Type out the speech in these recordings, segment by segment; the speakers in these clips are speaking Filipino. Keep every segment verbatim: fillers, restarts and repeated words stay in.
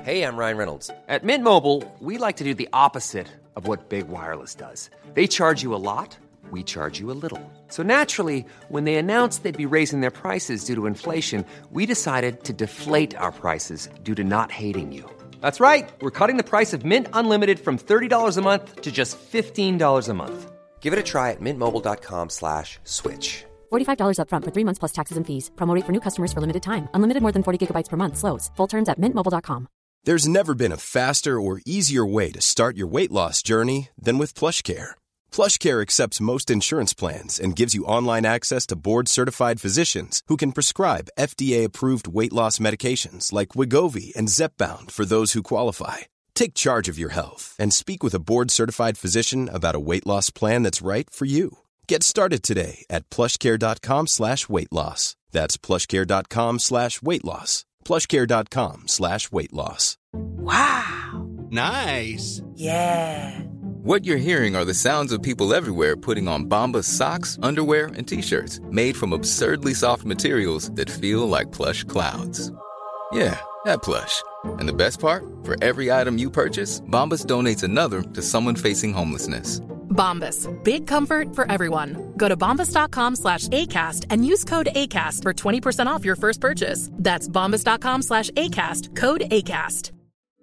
Hey, I'm Ryan Reynolds. At Mint Mobile, we like to do the opposite of what Big Wireless does. They charge you a lot, we charge you a little. So naturally, when they announced they'd be raising their prices due to inflation, we decided to deflate our prices due to not hating you. That's right. We're cutting the price of Mint Unlimited from thirty dollars a month to just fifteen dollars a month. Give it a try at mintmobile.com slash switch. forty-five dollars up front for three months plus taxes and fees. Promo rate for new customers for limited time. Unlimited more than forty gigabytes per month. Slows full terms at mint mobile dot com. There's never been a faster or easier way to start your weight loss journey than with PlushCare. PlushCare accepts most insurance plans and gives you online access to board-certified physicians who can prescribe F D A-approved weight loss medications like Wegovy and Zepbound for those who qualify. Take charge of your health and speak with a board-certified physician about a weight loss plan that's right for you. Get started today at plushcare.com slash weight loss. That's plushcare.com slash weight loss. plushcare.com slash weight loss. Wow. Nice. Yeah. What you're hearing are the sounds of people everywhere putting on Bombas socks, underwear, and T-shirts made from absurdly soft materials that feel like plush clouds. Yeah, that plush. And the best part? For every item you purchase, Bombas donates another to someone facing homelessness. Bombas. Big comfort for everyone. Go to bombas.com slash ACAST and use code ACAST for twenty percent off your first purchase. That's bombas.com slash ACAST. Code ACAST.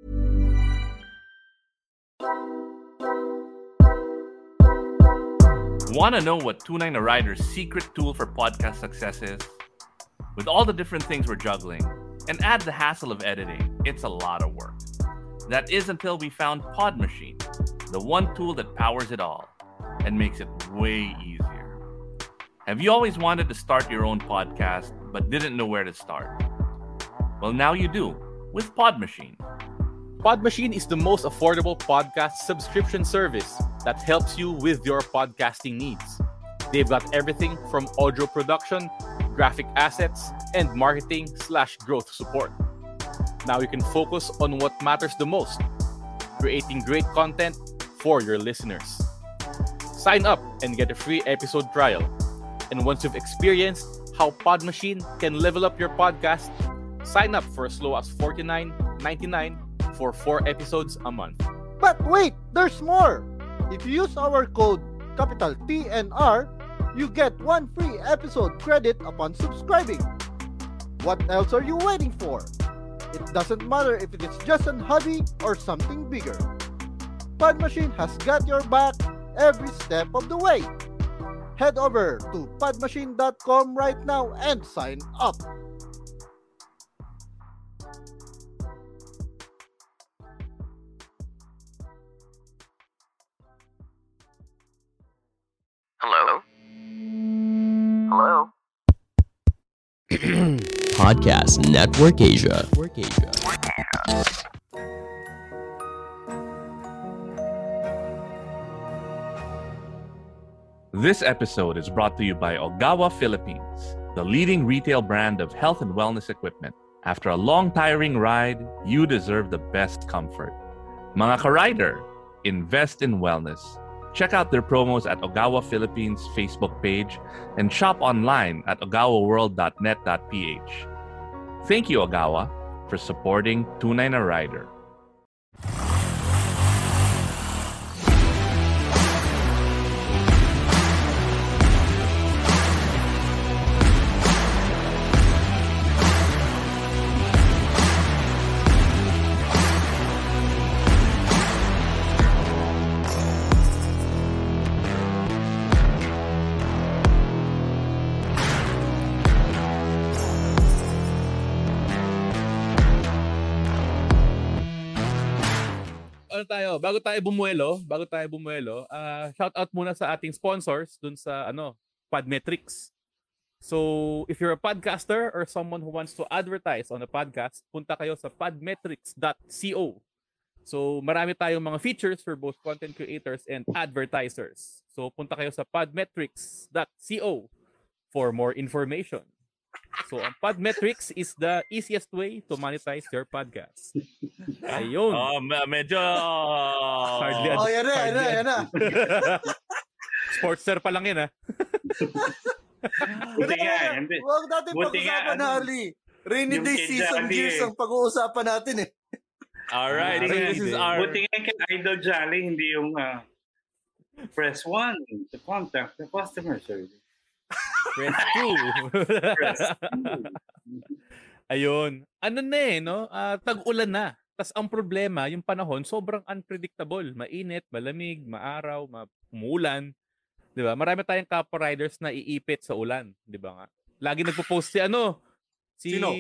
Want to know what two nine a Rider's secret tool for podcast success is? With all the different things we're juggling, and add the hassle of editing, it's a lot of work. That is until we found Pod Machine, the one tool that powers it all and makes it way easier. Have you always wanted to start your own podcast but didn't know where to start? Well, now you do with Pod Machine. Pod Machine is the most affordable podcast subscription service that helps you with your podcasting needs. They've got everything from audio production, graphic assets, and marketing slash growth support. Now you can focus on what matters the most, creating great content for your listeners. Sign up and get a free episode trial. And once you've experienced how Pod Machine can level up your podcast, sign up for as low as forty-nine ninety-nine for four episodes a month. But wait, there's more! If you use our code capital T N R, you get one free episode credit upon subscribing. What else are you waiting for? It doesn't matter if it is just a hobby or something bigger. Pod Machine has got your back every step of the way. Head over to pod machine dot com right now and sign up. Hello? Hello? Podcast Network Asia. Network Asia. This episode is brought to you by Ogawa Philippines, the leading retail brand of health and wellness equipment. After a long, tiring ride, you deserve the best comfort. Mga ka-rider, invest in wellness. Check out their promos at Ogawa Philippines Facebook page and shop online at ogawa world dot net dot p h. Thank you, Ogawa, for supporting two nine a Rider. Ano tayo, bago tayo bumuelo, bago tayo bumuelo, uh, shout out muna sa ating sponsors dun sa ano, Podmetrics. So, if you're a podcaster or someone who wants to advertise on a podcast, punta kayo sa podmetrics dot co. So, marami tayong mga features for both content creators and advertisers. So, punta kayo sa podmetrics dot co for more information. So, ang Podmetrics is the easiest way to monetize your podcast. Ayun. Oh, medyo... Uh, hardly, oh, yan na, yan na, yan na. Sportster pa lang yan, ha? Buti nga, hindi. Huwag natin pag-usapan na, Ali. Rainy day season gears ang pag-uusapan natin, eh. All right. So this is our... Buti nga kay Idol Jolly, hindi yung uh, press one to contact the customer service. Press two. Press two. Ayun. Ano na eh, no? Uh, tag-ulan na. Tapos ang problema, yung panahon, sobrang unpredictable. Mainit, malamig, maaraw, ma- umuulan. Di ba? Marami tayong kapwa riders na iipit sa ulan. Di ba nga? Lagi nagpo-post si ano, si Sino?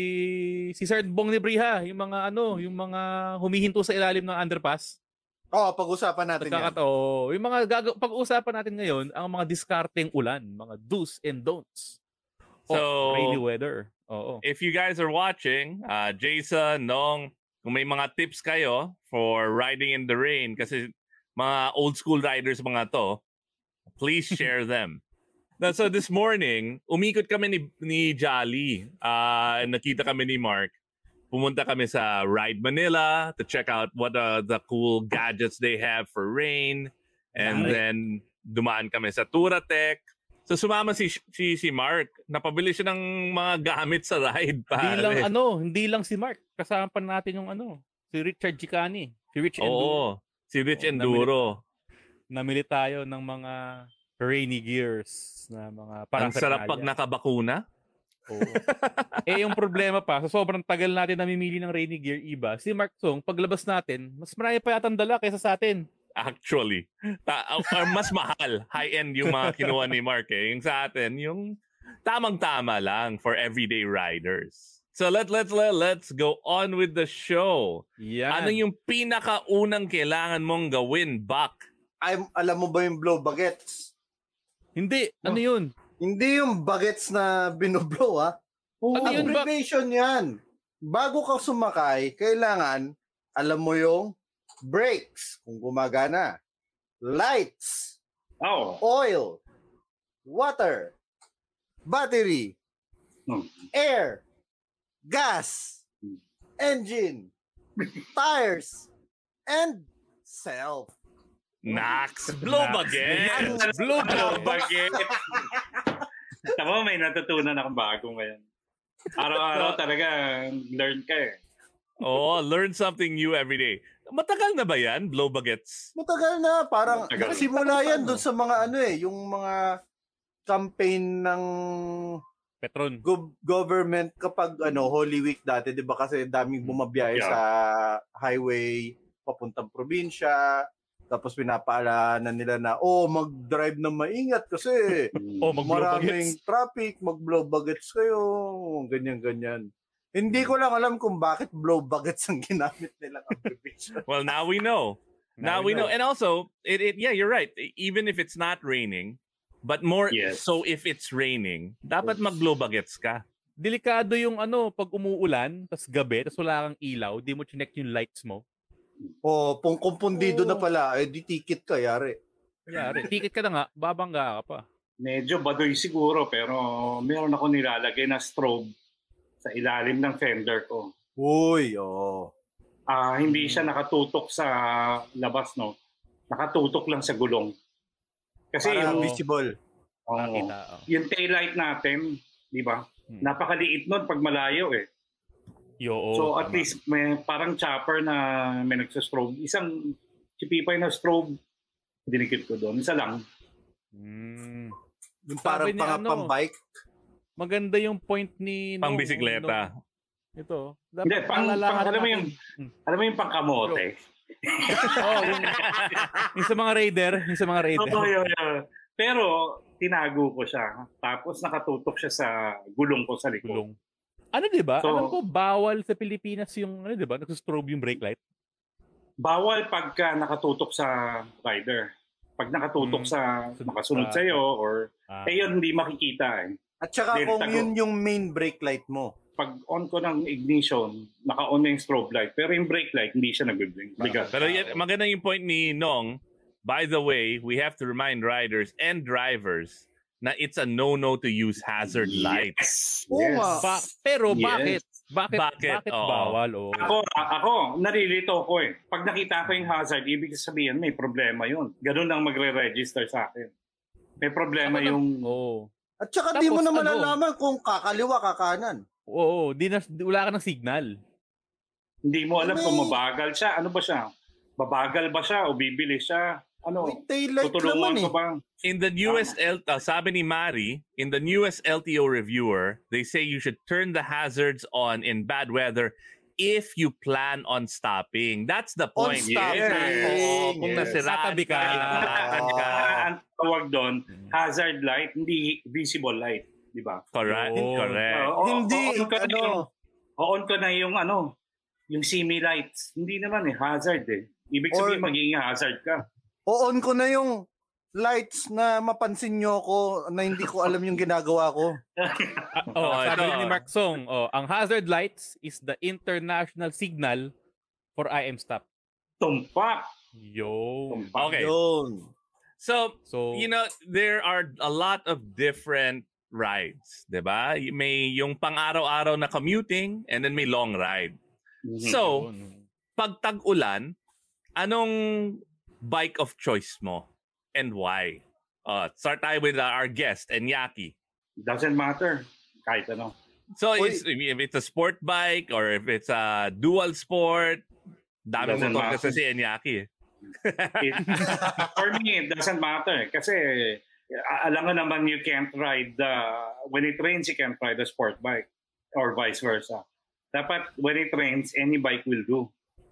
si Sir Bong Nebriha, yung mga ano, yung mga humihinto sa ilalim ng underpass. Oo, oh, pag-usapan natin yan. Oh, yung mga gag- pag-usapan natin ngayon, ang mga discarding ulan, mga do's and don'ts of So, rainy weather. Oo. if you guys are watching, uh, Jason, Nong, kung may mga tips kayo for riding in the rain, kasi mga old school riders mga to, please share them. Now, so this morning, umikot kami ni, ni Jolly. Uh, nakita kami ni Mark. Pumunta kami sa Ride Manila to check out what uh, the cool gadgets they have for rain. And Dami. then dumaan kami sa Turatech. So sumama si si si Mark. Napabili siya ng mga gamit sa ride, pare. Hindi lang ano, hindi lang si Mark. Kasama pa natin yung ano, si Richard Gicani. Si Rich Enduro. Oo, si Rich Oo, Enduro. Namili, namili tayo ng mga rainy gears na mga parang Ang sarap pag nakabakuna. Oo. Eh yung problema pa, sa sobrang tagal natin namimili ng rainy gear iba, si Mark Song, paglabas natin, mas marami pa yatang dala kaysa sa atin. Actually, ta- or mas mahal, high-end yung mga kinuha ni Mark eh. Yung sa atin, yung tamang-tama lang for everyday riders. So let let's let, let's go on with the show. Yan. Ano yung pinakaunang kailangan mong gawin, Bak? Ay, alam mo ba yung blow bagets? Hindi, ano yun? Hindi yung bagets na binoblow, ha? Ano yun ba? Abbreviation yan. Bago ka sumakay, kailangan, alam mo yung brakes, kung gumagana, lights, Oh. oil, water, battery, Hmm. air, gas, engine, tires, and self. Nax, blow baget. Blue blow baget. Tama, may natutunan akong bago ngayon. Araw-araw talaga, learn ka eh. Oh, learn something new every day. Matagal na ba yan, blow bagets? Matagal na, parang Matagal. nakasimula yan doon sa mga ano eh, yung mga campaign ng Petron. gov- government kapag ano Holy Week dati, 'di ba, kasi daming bumabiyahe Yeah. sa highway papuntang probinsya. Tapos pinapaalanan nila na, oh, mag-drive na maingat kasi Oh, mag-blow maraming bagets. traffic, mag-blow bagets kayo, ganyan-ganyan. Hindi ko lang alam kung bakit blow bagets ang ginamit nilang abbreviation. Well, now we know. Now, we know. And also, it, it yeah, you're right. Even if it's not raining, but more Yes. so if it's raining, dapat mag-blow bagets ka. Delikado yung ano, pag umuulan, tas gabi, tas wala kang ilaw, di mo chinek yung lights mo. O, kung kumpundido na pala, eh, di ticket ka, yari. Yari, ticket ka na nga, babangga ka pa. Medyo baduy siguro, pero meron ako nilalagay na strobe sa ilalim ng fender ko. Uy, oo. Ah, hindi siya nakatutok sa labas, no? Nakatutok lang sa gulong. Kasi Para yung, visible. oo, Nakita, oh. yung taillight natin, di ba? Hmm. Napakaliit nun pag malayo eh. Yo, oh, So at tama. least may parang chopper na may nagsastrobe. Isang chipipay na strobe, dinikit ko doon. Isa lang. Mm. Yung parang Sabi ni pang, ano, pang-bike. Maganda yung point ni... Pang nung- bisikleta. nung- Ito. Hindi, pang, pang, alam mo yung, Hmm. alam mo yung pangkamote. oh, yung, yung sa mga raider, yung sa mga raider. Oo, yun, yun. Pero tinago ko siya. Tapos nakatutok siya sa gulong ko sa likod. Gulong. Ano 'di ba? So, Alam ko bawal sa Pilipinas yung ano 'di ba? Nagso-strobe yung brake light. Bawal pagka nakatutok sa rider. Pag nakatutok Hmm. sa Sunod nakasunod sa- sa iyo or Ah. eh yun hindi makikita eh. At saka Then, kung tago. yun yung main brake light mo. Pag on ko ng ignition, naka-on na yung strobe light. Pero yung brake light, hindi siya nagbe-blink. Bigat. Pero yan, maganda yung point ni Nong. By the way, we have to remind riders and drivers na it's a no-no to use hazard lights. Oo Yes. nga. Ba- pero Yes. bakit? Bakit Bakit? bakit Oo. bawal oh? Ako, ako, narilito ko eh. Pag nakita ko yung hazard, ibig sabihin may problema yun. Ganun lang magre-register sa akin. May problema Ako na- yung... Oo. At saka di mo Tapos na ano? malalaman kung kakaliwa, kakanan. Oo, di na di- wala ka ng signal. Hindi mo alam May- kung mabagal siya. Ano ba siya? Babagal ba siya o bibilis siya? Ano? May taillight Tutulungan naman ko eh. ba? In the newest L, uh, sabi ni Mari, in the newest L T O reviewer, they say you should turn the hazards on in bad weather if you plan on stopping. That's the On point. stopping. Oo, kung Yes. nasiraan Tatabi ka. inatakan ka. Ah, ang tawag doon, hazard light, hindi visible light. Di ba? Correct, Oo. correct. Oo, oo, Hindi, oo, on ko na ano, yung- on ko na yung ano, yung semi lights. Hindi naman eh, hazard eh. Ibig sabihin Or- magiging hazard ka. o-on ko na yung lights na mapansin nyo ako na hindi ko alam yung ginagawa ko. Ah, oh, Oh, sabi ito. ni Mark Song, oh, ang hazard lights is the international signal for I am stop. Tumpak. Yo. Tumpak. Okay. Yun. So, So, you know, there are a lot of different rides, 'di ba? May yung pang-araw-araw na commuting and then may long ride. So, pag tag-ulan, anong bike of choice mo and why? Uh, start tayo with uh, our guest, Enyaki. Doesn't matter. Kahit ano. So, Uy. it's, if it's a sport bike or if it's a dual sport, dami Doesn't motor matter. kasi si Enyaki. eh. It, for me, it doesn't matter. Kasi a- alam nga naman you can't ride, uh, when it rains, you can't ride a sport bike or vice versa. Dapat when it rains, any bike will do.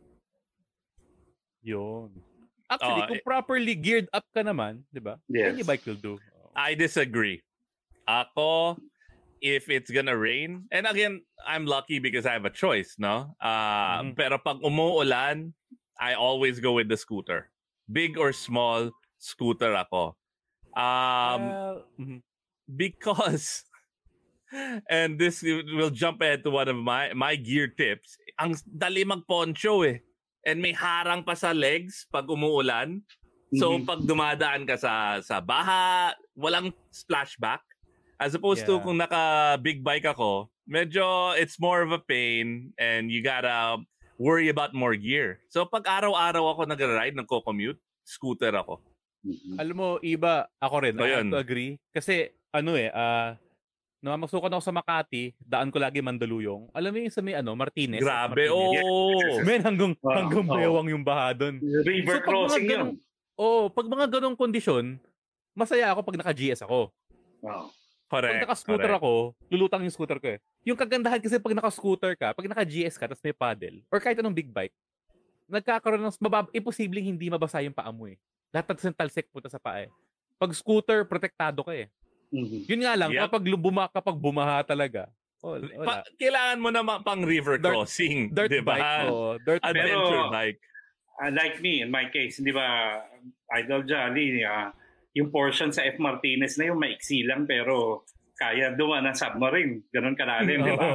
yun. Actually, Oh, kung eh. properly geared up ka naman, di ba? Yes. Any bike will do. I disagree. Ako, if it's gonna rain, and again, I'm lucky because I have a choice, no? Uh, Mhm. Pero pag umuulan, I always go with the scooter. Big or small, scooter ako. Um, Well, mhm. because, and this will jump ahead to one of my my gear tips. Ang dali mag-poncho eh. And may harang pa sa legs pag umuulan. So Mhm. pag dumadaan ka sa sa baha, walang splashback. As opposed to Yeah. kung naka big bike ako, medyo it's more of a pain and you gotta worry about more gear. So pag araw-araw ako nag-ride, nagko-commute, scooter ako. Alam mo, iba, ako rin, So, I have yun. to agree. Kasi, ano eh, ah, nung masukan ako sa Makati, daan ko lagi Mandaluyong. Alam mo yung sa may, ano, Martinez. Grabe, Martinez. oh! Men, hanggang, Wow, hanggang oo. bewang yung baha doon. River pag mga crossing yun. ganong- Oh, pag mga ganong kondisyon, masaya ako pag naka-G S ako. Wow. Pag Correct. naka-scooter correct. ako, lulutang yung scooter ko eh. Yung kagandahan kasi pag naka-scooter ka, pag naka-G S ka, tapos may paddle, or kahit anong big bike, nagkakaroon ng, mabab, imposibleng hindi mabasa yung paa mo eh. Lahat ng talsik punta sa paa eh. Pag scooter, protektado ka eh. Mhm. Yun nga lang, Yep. kapag lubuma, kapag bumaha talaga, oh, Pa- wala. kailangan mo naman pang river Dirt- crossing, Dirt di ba? bike, oh, dirt bike. Adventure Pero- bike. Uh, like me, in my case, di ba, Idol Jolly, uh, yung portion sa F. Martinez na yung maiksi lang pero kaya dumaan ng submarine. Ganon kalalim, di ba?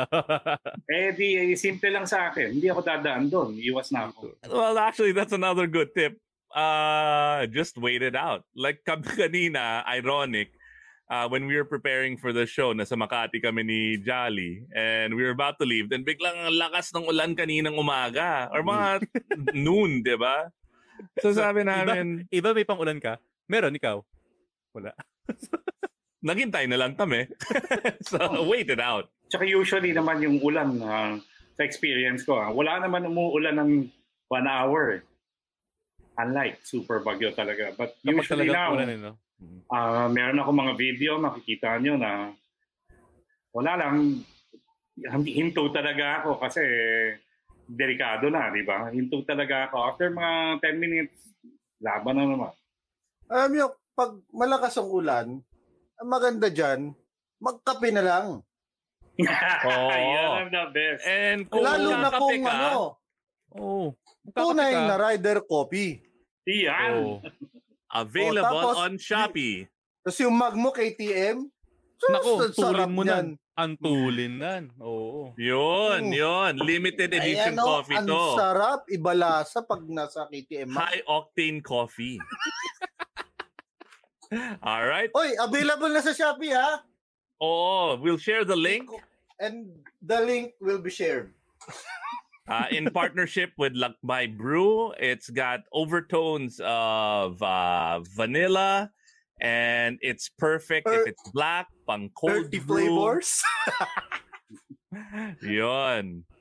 Eh di, simple lang sa akin. Hindi ako dadaan doon. Iwas na ako. Well, actually, that's another good tip. Uh, just wait it out. Like kami kanina, ironic, uh, when we were preparing for the show, nasa Makati kami ni Jolly, and we were about to leave, then biglang ang lakas ng ulan kaninang umaga, or mga noon, di ba? So sabi namin, Iba, iba may pang-ulan ka? Meron, ikaw? Wala. naghintay na lang kami. So, wait it out. Tsaka usually naman yung ulan, uh, sa experience ko, ah, wala naman umuulan ng one hour. Unlike super bagyo talaga. But Kapag usually talagang now, ulan eh, no? ah, meron ako mga video, makikita nyo na wala lang, hinto talaga ako kasi delikado na, di ba? Hinto talaga ako. After mga ten minutes, laban na naman. Alam nyo, pag malakas ang ulan, ang maganda dyan, magkape na lang. Oo. Yan ang the best. And kung Lalo na kakape kung ka, ano, Oh, tunay ka. na rider coffee. Yan. Oh. available Oh, tapos, on Shopee. Tapos yung mug mo, K T M, sus, Nako, ang sarap tulin mo niyan. nan. Antulin nan. Oo. Yun, yun. Limited edition Ayan, oh, coffee ang to. sarap, ibalasa pag nasa K T M. High octane coffee. All right. Oy, available na sa Shopee ha. Oh, we'll share the link And the link will be shared. uh, in partnership with Lakbay Brew. It's got overtones of uh, vanilla, and it's perfect if Per- it's black, pang cold thirty brew. flavors. Yun.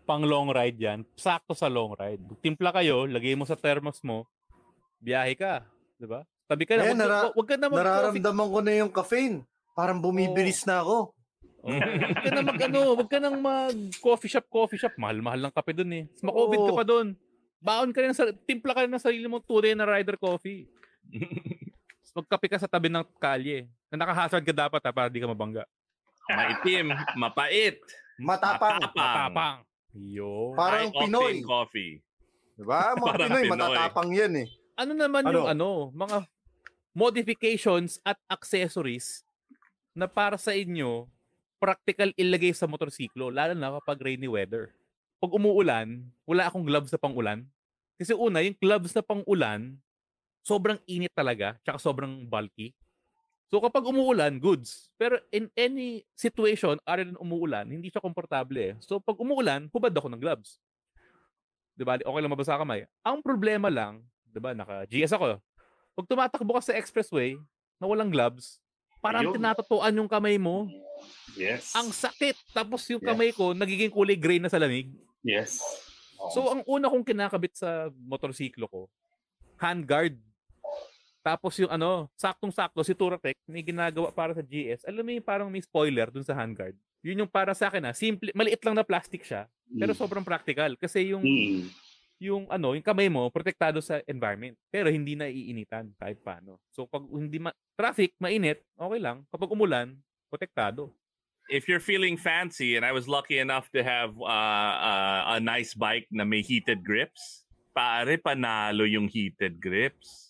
pang long ride yan. Sakto sa long ride. Timpla kayo, lagay mo sa thermos mo, biyahe ka. Diba? Tabi ka na. Eh, wag, nara- wag ka na mag- nararamdaman ko na yung caffeine. Parang bumibilis oh. na ako. Oh. Wag ka na mag ano, wag ka nang mag coffee shop, coffee shop. Mahal-mahal lang kape dun eh. Ma-COVID oh. ka pa dun. Baon ka rin sa timpla ka rin ng sarili mo tunay na rider coffee. Magkape ka sa tabi ng kalye. Na nakahazard ka dapat ha, para di ka mabangga. Maitim, mapait, matapang. Matapang. matapang. Yo. Parang Pinoy. Coffee. Diba? Mga Pinoy, Pinoy, matatapang yan eh. Ano naman ano? yung ano, mga modifications at accessories na para sa inyo, practical ilagay sa motorsiklo, lalo na kapag rainy weather. Pag umuulan, wala akong gloves na pang-ulan. Kasi una, yung gloves na pang-ulan, sobrang init talaga, tsaka sobrang bulky. So kapag umuulan, goods. Pero in any situation, other than umuulan, hindi siya komportable eh. So pag umuulan, hubad ako ng gloves. Diba? Okay lang mabasa kamay. Ang problema lang, diba, naka-G S ako. Pag tumatakbo ka sa expressway, na walang gloves, parang tinatatuan yung kamay mo. Yes. Ang sakit. Tapos yung kamay yes. ko, nagiging kulay gray na sa lamig. Yes. Oh. So, ang una kong kinakabit sa motorsiklo ko, handguard. Tapos yung ano, saktong-sakto, si Touratech, may ginagawa para sa G S. Alam mo yung parang may spoiler dun sa handguard. Yun yung para sa akin na, simple, maliit lang na plastic siya, pero sobrang practical. Kasi yung, mm. yung ano, yung kamay mo, protektado sa environment. Pero hindi na iinitan kahit paano. So, pag hindi ma- traffic, mainit, okay lang. Kapag umulan, protektado. If you're feeling fancy, and I was lucky enough to have uh, uh, a nice bike na may heated grips, pare, panalo yung heated grips.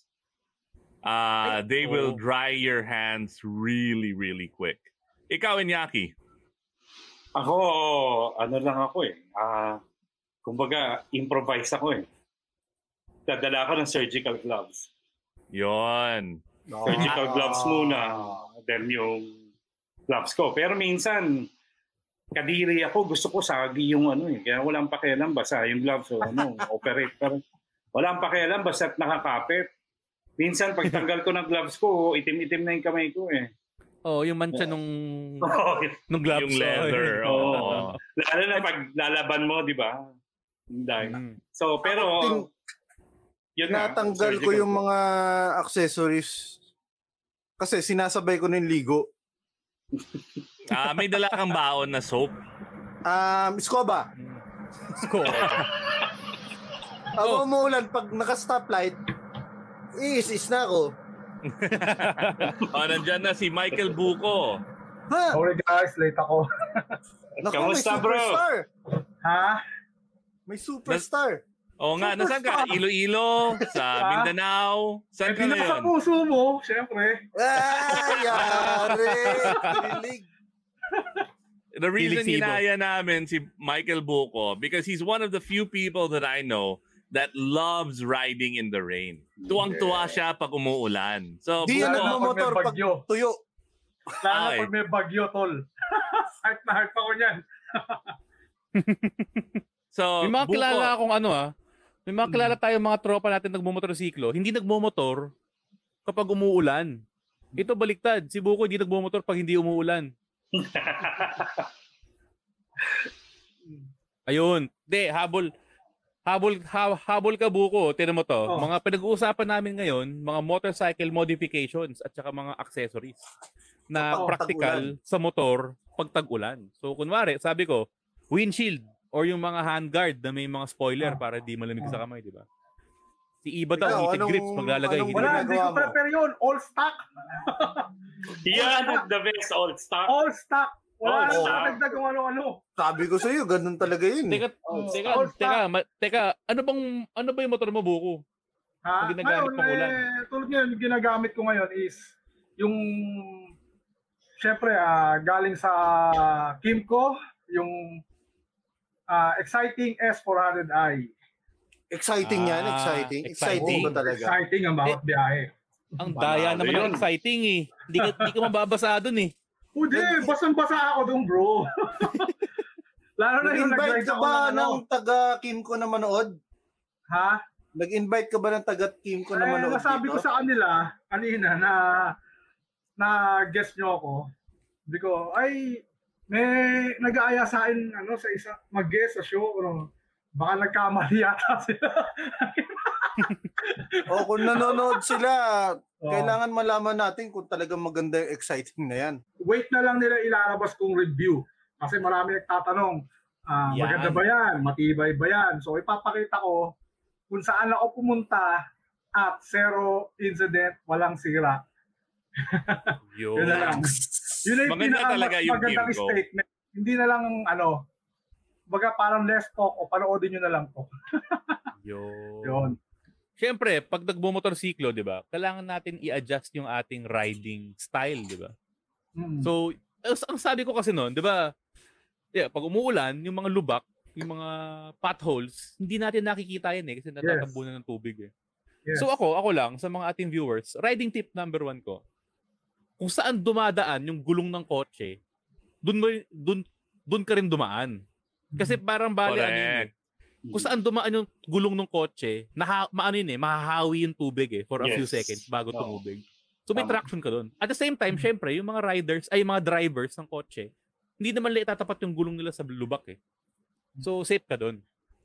Uh, they oh. will dry your hands really, really quick. Ikaw, Iñaki? Ako, ano lang ako eh. Uh, kumbaga, improvise ako eh. Dadala ako ng surgical gloves. Yon. Surgical oh. gloves muna. Then yung gloves ko. Pero minsan, kadiri ako, gusto ko sagi yung ano eh. Kaya walang pakialam basta yung gloves o ano, operate. Pero walang pakialam basta nakakapit. Minsan, pagtanggal ko ng gloves ko, itim-itim na yung kamay ko eh. Oh, yung mancha nung, oh, nung gloves. Yung leather. Oo. Oh. Lalo na pag lalaban mo, di ba? Mm. So, pero, yun na. Natanggal ko yung mga accessories kasi sinasabay ko ng ligo. Ah, may dala kang baon na soap? Um, Scoba. Scoba. Ako umuulan, pag naka-stoplight, is-is na ako. Oh, nandyan na si Michael Buko. Ha? Sorry guys, late ako. Naku, kamusta, may superstar. Bro? Ha? May superstar. Oo nga, nasaan ka? Iloilo, sa Mindanao. Saan ka ngayon? Sa puso mo, syempre. Ay, yari. Pilig. The reason hinaya namin si Michael Buko because he's one of the few people that I know that loves riding in the rain. Tuwang-tuwa siya pag umuulan. So, di yan nagmamotor pag tuyo. Lalo pag may bagyo, tol. Heart na heart pa ko niyan. So, may mga Buko, kilala akong ano ah. May mga kilala tayong mga tropa natin nagmumotorsiklo. Hindi nagmumotor kapag umuulan. Ito baliktad. Si Buko hindi nagmumotor pag hindi umuulan. Ayun. De, habol. Habol, ha, habol ka Buko, tinan mo to. Oh. Mga pinag-uusapan namin ngayon, mga motorcycle modifications at saka mga accessories na oh, practical tag-ulan sa motor pag tag-ulan. So kunwari, sabi ko, windshield or yung mga handguard na may mga spoiler oh. para di malamig oh. sa kamay, di ba? Si Iba daw, heated anong, grips, maglalagay. Anong, wala, hindi ko prepare yun. All stock. Yan, the best all stock. All stock. Wala oh, na nagdag kung ano-ano. Sabi ko sa iyo, ganun talaga yun. Teka, oh, teka, teka, ma- teka, ano bang ano ba yung motor mo, Buko? Ha? Ngayon, eh, tulad ngayon, yung ginagamit ko ngayon is yung syempre uh, galing sa Kimco, yung uh, Exciting S four hundred i. Exciting ah, yan, exciting. Exciting ba talaga? Exciting ang bawat biyahe. Ang daya naman ng exciting eh. Hindi ka, hindi ka mababasa doon eh. Hindi, basang-basa ako doon, bro. Lalo na yung nag-invite ka ba ng taga Kimco na manood? Ha? Nag-invite ka ba ng taga Kimco na manood? Eh, nasabi ko sa kanila, kanina, na na guest nyo ako. Sabi ko, ay, may nag-aaya sa akin ano, sa isa, mag-guest sa show. Ano, baka nagkamali yata sila. O kung nanonood sila, oh. kailangan malaman natin kung talagang maganda yung exciting na yan. Wait na lang nila ilalabas kong review. Kasi marami nagtatanong, uh, maganda ba yan? Matibay ba yan? So ipapakita ko kung saan ako pumunta at zero incident, walang sira. Yun. Yun na lang. Yun na yung pinakamagandang statement. Hindi na lang ano, baga parang less talk o panoodin nyo na lang to. Yun. Yun. Siyempre, pag nagbumotorsiklo, di ba, kailangan natin i-adjust yung ating riding style, di ba? Mm. So, ang sabi ko kasi noon, di ba, yeah, pag umuulan, yung mga lubak, yung mga potholes, hindi natin nakikita yan eh, kasi natatambunan ng tubig eh. Yes. So ako, ako lang, sa mga ating viewers, riding tip number one ko, kung saan dumadaan yung gulong ng kotse, dun, mo, dun, dun ka rin dumaan. Kasi parang bali ano yun eh. Kung saan dumaan yung gulong ng kotse, naha, maano yun eh, mahahawi yung tubig eh for a yes. few seconds bago tumubig. So may traction ka doon. At the same time, syempre, yung mga riders, ay yung mga drivers ng kotse, hindi naman nila itatapat yung gulong nila sa lubak eh. So safe ka doon.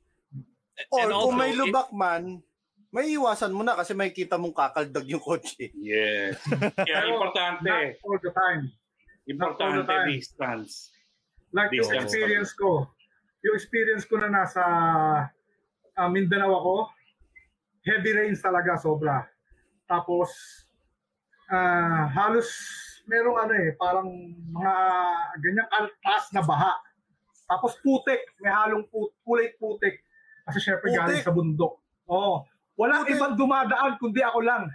Or also, kung may lubak man, may iwasan mo na kasi may kita mong kakaldag yung kotse. Yes. Kaya importante. Not all the time. Importante the distance. Like distance yung experience ko. Yung experience ko na nasa uh, Mindanao ako, heavy rains talaga, sobra. Tapos, uh, halos merong ano eh, parang mga ganyang taas na baha. Tapos putik, may halong put, kulay putik. Kasi syempre putik. Galing sa bundok. Oo. Walang putik. Ibang dumadaan, kundi ako lang.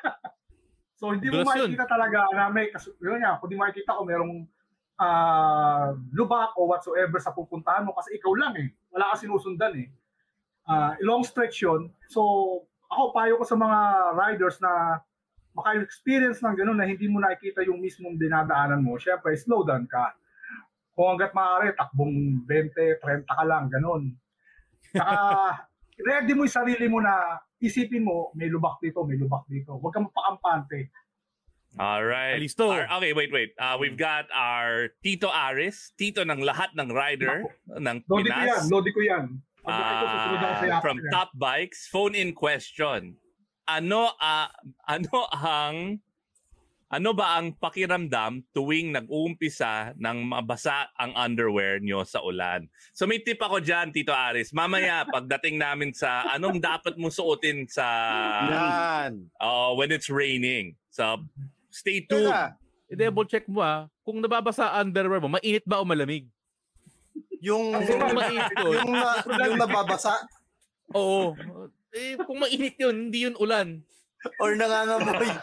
So hindi mo makikita talaga na may, kasi yun nga, kung di makikita ko merong Uh, lubak o whatsoever sa pupuntahan mo kasi ikaw lang eh. Wala ka sinusundan eh. Uh, long stretch yun. So, ako payo ko sa mga riders na maka-experience ng gano'n na hindi mo nakikita yung mismong dinadaanan mo. Siyempre, slow down ka. Kung hanggat maaari, takbong twenty, thirty ka lang, gano'n. Saka, ready mo yung sarili mo na isipin mo, may lubak dito, may lubak dito. Huwag kang mapakampante. All right. Our, okay, wait, wait. Uh, we've got our Tito Aris, Tito ng lahat ng rider no. ng Lodi Pinas. Lodi ko yan, lodi ko yan. Uh, from yan. Top Bikes, phone-in question. Ano uh, ano ang ano ba ang pakiramdam tuwing nag-uumpisa ng mabasa ang underwear nyo sa ulan? So may tip ako dyan, Tito Aris. Mamaya, pagdating namin sa anong dapat mo suotin sa yan. Uh, when it's raining. So, stay tuned. I-double check mo ah, kung nababasa underwear mo, mainit ba o malamig? Yung mainit yun. Yung, na, yung nababasa? Oo. Eh, kung mainit yun, hindi yun ulan. Or nangangamoy.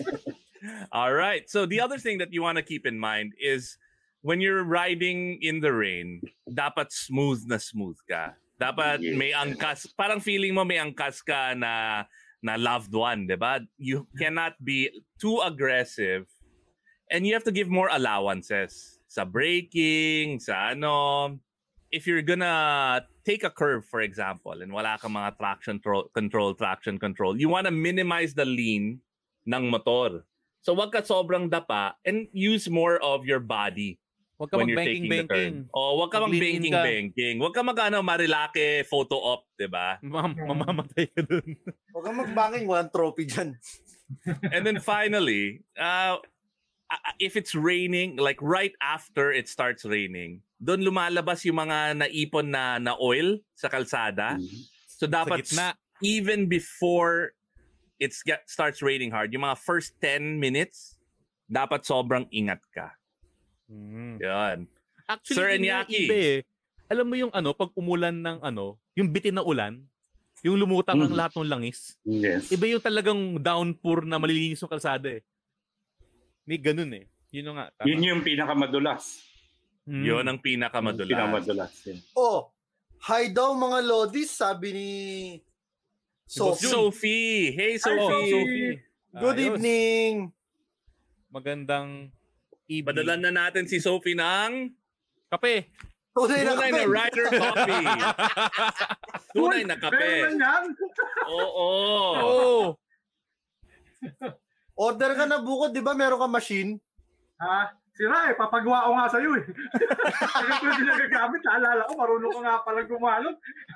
All right. So the other thing that you want to keep in mind is when you're riding in the rain, dapat smooth na smooth ka. Dapat may angkas. Parang feeling mo may angkas ka na na loved one, diba? You cannot be too aggressive and you have to give more allowances sa braking, sa ano. If you're gonna take a curve, for example, and wala kang mga traction tro- control, traction control, you want to minimize the lean ng motor. So wag ka sobrang dapa and use more of your body. Wag ka when you're taking the turn. O wag ka mag-banking-banking. Wag ka mag-ano, marilake, photo op, diba? Mam- mamamatay ka dun. Wag ka mag-banking, walang trophy dyan. And then finally, uh, if it's raining, like right after it starts raining, doon lumalabas yung mga naipon na, na oil sa kalsada. Mm-hmm. So dapat, even before it get, starts raining hard, yung mga first ten minutes, dapat sobrang ingat ka. Mm. Yan. Actually, Sir Enyaki. Eh. Alam mo yung ano, pag umulan ng ano, yung bitin na ulan, yung lumutang mm. ang lahat ng langis. Yes. Iba yung talagang downpour na malilinis yung kalsada eh. May ganun eh. Yun nga. Tama. Yun yung pinakamadulas. Mm. Yun ang pinakamadulas. Pinakamadulas. Yeah. Oh, hi daw mga Lodis, sabi ni Sophie. Sophie. Hey, Sophie. Hi, Sophie. Good Ayos. Evening. Magandang evening. Padalan na natin si Sophie ng kape. Tunay na, Tunay na Rider Coffee. Tunay na kape. Oo. Oo. Order ka na bukod, di ba? Meron ka machine? Ha? Sira eh, papagawa ko nga sa'yo eh. Kaya ko hindi nagagamit, naalala ko, marunong ko nga pala gumalot.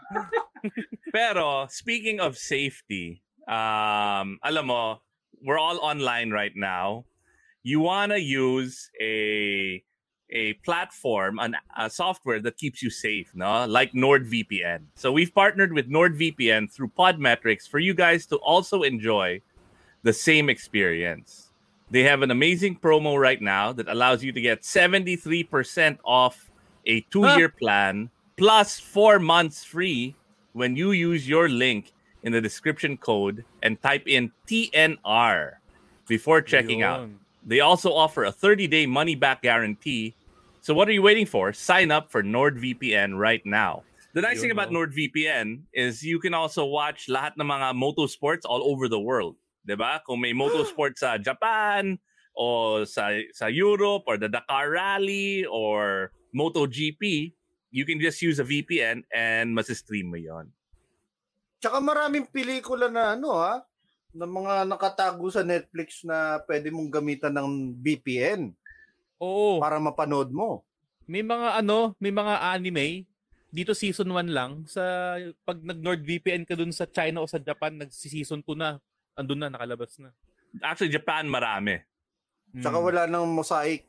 Pero, speaking of safety, um, alam mo, we're all online right now. You wanna use a a platform, an, a software that keeps you safe, no? Like NordVPN. So we've partnered with NordVPN through Podmetrics for you guys to also enjoy the same experience. They have an amazing promo right now that allows you to get seventy-three percent off a two-year huh? plan plus four months free when you use your link in the description code and type in T N R before checking Yun. out. They also offer a thirty-day money-back guarantee. So what are you waiting for? Sign up for NordVPN right now. The nice Yun, thing about no? NordVPN is you can also watch lahat ng mga motorsports all over the world. Diba? Kung may motorsport sa Japan o sa sa Europe or the Dakar Rally or MotoGP, you can just use a V P N and masistream mo yon. Tsaka maraming pelikula na ano ha, na mga nakatago sa Netflix na pwede mong gamitan ng V P N. Oo. Para mapanood mo. May mga ano, may mga anime dito season one lang sa pag nag-NordVPN ka dun sa China o sa Japan, nag-season two na. Andun na, nakalabas na. Actually, Japan marami. Tsaka hmm. wala nang mosaic.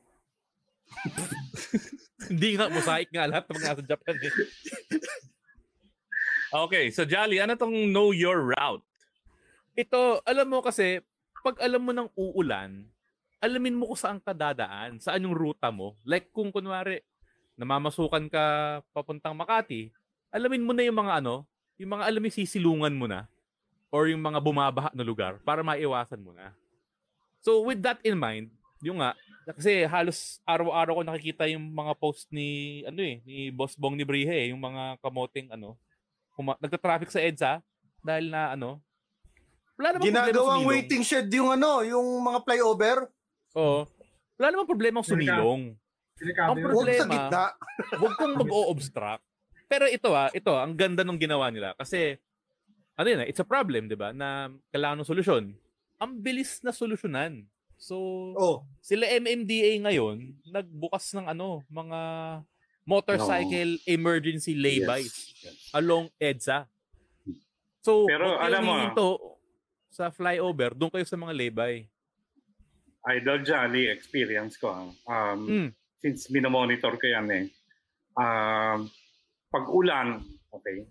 Hindi nga, mosaic nga lahat ng mga nasa Japan. Eh. Okay, so Jolly, ano tong know your route? Ito, alam mo kasi, pag alam mo ng uulan, alamin mo kung saan ka dadaan, saan yung ruta mo. Like kung kunwari, namamasukan ka papuntang Makati, alamin mo na yung mga ano, yung mga alam yung sisilungan mo na. Or yung mga bumabaha na lugar para maiwasan mo na. So with that in mind, yung nga, kasi halos araw-araw ko nakikita yung mga post ni, ano eh, ni Boss Bong ni Brihe, eh, yung mga kamoteng, ano, kuma- nagta-traffic sa EDSA dahil na, ano, wala namang problema ginagawang waiting shed yung, ano, yung mga flyover. Oo. Wala namang problema sumilong. Ang problema, huwag kong mag-o-obstruct. Pero ito ah, ito, ang ganda nung ginawa nila. Kasi, ano yun, it's a problem, di ba? Na kailangan ng solusyon. Ang bilis na solusyonan. So, oh. sila M M D A ngayon, nagbukas ng ano, mga motorcycle no. emergency laybys yes. along EDSA. So, pero alam mo, sa flyover, doon kayo sa mga laybay. Idol Jolly experience ko. Um, mm. Since minomonitor ko yan eh. Um, pag ulan, okay,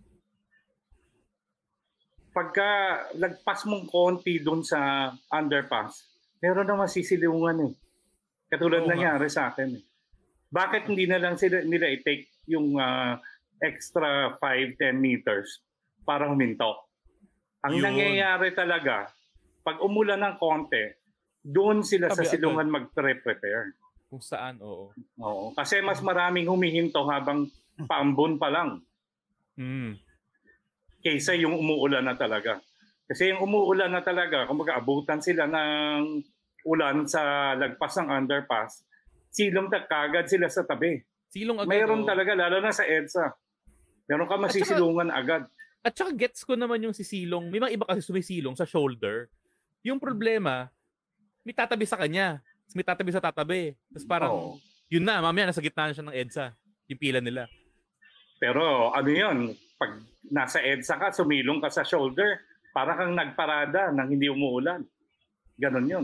pagka lagpas mong konti doon sa underpass, meron na masisilungan eh. Katulad oh, nangyari sa akin eh. Bakit hindi na lang sila, nila i-take yung uh, extra five to ten meters para huminto? Ang Yun. nangyayari talaga, pag umulan ng konti, doon sila Sabi, sa silungan mag-prepare. Kung saan, oo. Oo. Kasi mas maraming humihinto habang paambon pa lang. Mm. Kaysa yung umuulan na talaga. Kasi yung umuulan na talaga, kung mag-aabutan sila ng ulan sa lagpas ng underpass, silong kagad sila sa tabi. Silong agad. Mayroon oh. talaga, lalo na sa EDSA. Meron ka masisilungan at saka, agad. At saka gets ko naman yung sisilong. May mga iba kasi sumisilong sa shoulder. Yung problema, may tatabi sa kanya. May tatabi sa tatabi. Tapos parang, oh. yun na, mamaya nasa gitna siya ng EDSA. Yung pila nila. Pero ano yun, pag nasa EDSA ka, sumilong ka sa shoulder, para kang nagparada nang hindi umuulan. Ganon yun.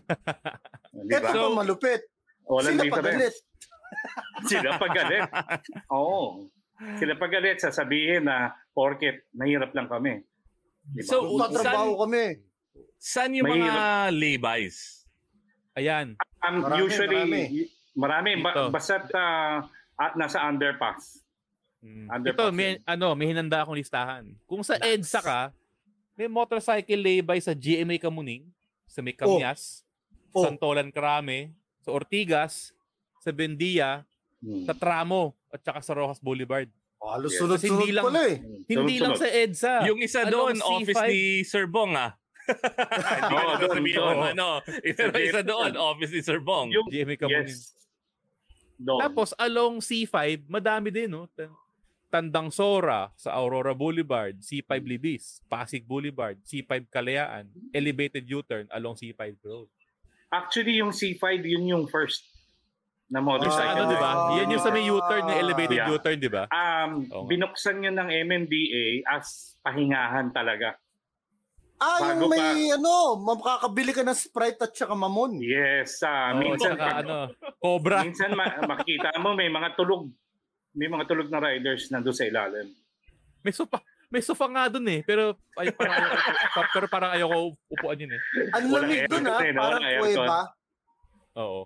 Diba? So, malupit. Walang Sila pagalit. Sila pagalit. Oo. Sila pagalit, sasabihin na porket nahirap lang kami. Diba? So, tatrabaho kami. Saan yung Mahirap. mga laybys? Ayan. Um, marami, usually, marami. marami ba, basta't uh, at nasa underpass. Hmm. Ito, may, ano, may hinanda akong listahan. Kung sa EDSA ka, may motorcycle laybay sa G M A Kamuning, sa May Camyas, oh. Oh. Santolan Crame, sa Ortigas, sa Bendia, hmm. sa Tramo, at saka sa Rojas Boulevard. Halos yes. sunod-sunod pala eh. Hindi lang sa EDSA. Yung isa doon, office ni Sir Bong ah. Oo, doon sabihin ano. Isa doon, office ni Sir Bong. Yung G M A Kamuning. Yes. Tapos along C five, madami din no. Tandang Sora sa Aurora Boulevard, C five Libis, Pasig Boulevard, C five Kalayaan, elevated U-turn along C five Road. Actually, yung C five, yun yung first na Yung sa motorcycle. ano, di ba? Yan yung sa may U-turn, yung elevated Yeah. U-turn, di ba? Um, Oo nga. binuksan yun ng M M D A as pahingahan talaga. Ah, Bago yung may pa- ano, makakabili ka ng Sprite at saka mamon. Yes, ah, Oo, minsan tsaka pag- ano, Cobra. minsan ma- makikita mo may mga tulog. May mga tulog na riders na doon sa ilalim. May sofa. May sofa nga dun eh. Pero, ay, parang ayaw, pero parang ayaw ko upuan yun eh. Ang Walang lamig dun aircon ha, eh, no? parang Walang aircon. kuweba. Oo.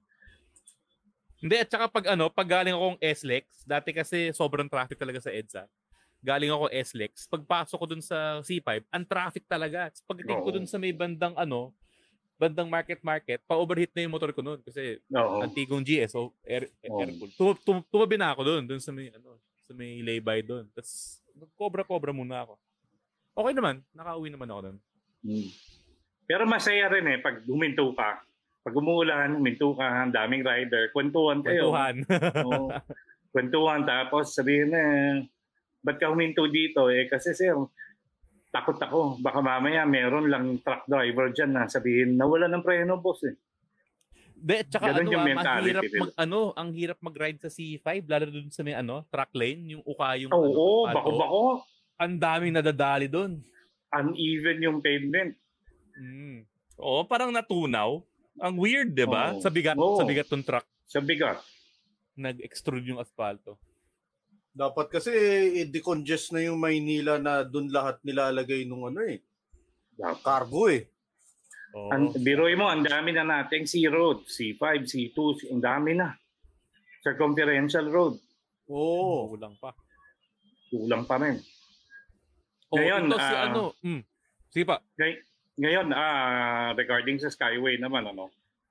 Hindi, at saka pag ano, pag galing akong S-Lex, dati kasi sobrang traffic talaga sa EDSA. Galing ako S-Lex, pagpasok ko dun sa C five, ang traffic talaga. Pagdating ko Oo. dun sa may bandang ano, bandang market-market, pa-overheat na yung motor ko noon kasi Oo. antigong G S, so air, Oo. air-cool. Tum- tum- tumabi na ako doon, doon sa may, ano, sa may lay-by doon. Tapos, cobra-cobra muna ako. Okay naman, nakauwi naman ako doon. Hmm. Pero masaya rin eh pag huminto ka. Pag umuulan, huminto ka, ang daming rider, kwentuhan kayo. Kwentuhan. Oo. Kwentuhan, tapos sabihin na, ba't ka huminto dito? Eh kasi sir, takot ako. Baka mamaya meron lang truck driver dyan na sabihin, nawala ng preno boss eh. De, tsaka Ganun ano, yung ah, mentality mahirap nila. mag, ano, ang hirap mag-ride sa C five, lalo dun sa may ano, track lane, yung uka yung Oo, ano, bako-bako. Ang daming nadadali doon. Uneven yung pavement. Mm. Oo, parang natunaw. Ang weird, di ba? Oo. Sa bigat, Oo. sa bigat ng truck. Sa bigat. Nag-extrude yung asfalto. Dapat kasi i-decongest na yung Maynila na doon lahat nilalagay nung ano eh. Cargo eh. Oo. Ang, biroy mo, ang dami na nating C road, C five, C two, ang dami na. Circumferential road. Oo. Kulang pa. Kulang pa rin. Oh, Ngayon, ito si ah, ano, mm, sige pa. Ngay- Ngayon, ah, regarding sa Skyway naman, ano,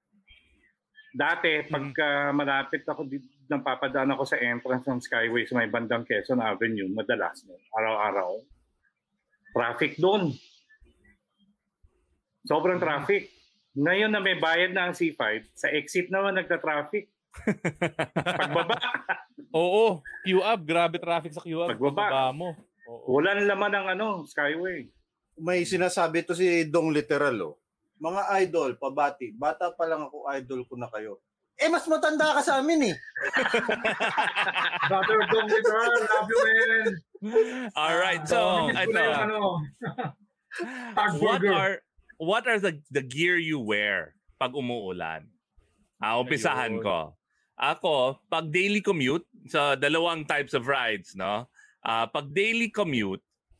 dati, pagka malapit ako, di- napapadaan ako sa entrance ng Skyway sa may bandang Quezon Avenue, madalas, no, araw-araw, traffic doon. Sobrang traffic. Ngayon na may bayad na ang C five, sa exit naman nagka-traffic. Pagbaba, Oo, Q up, grabe traffic sa Q up. Pagbaba. Pagbaba mo. Oo. walang laman ng ano, Skyway. May sinasabi to si Dong Literal oh. Mga idol, pabati. Bata pa lang ako, idol ko na kayo. Eh, mas matanda ka sa amin eh. Brother Dong Literal, love you man. All right, so Dong, ito. yung ano, What Hagburger. are what are the the gear you wear pag umuulan? Ah, umpisahan Ayun. ko. Ako, pag daily commute, sa dalawang types of rides, no? Ah, pag daily commute,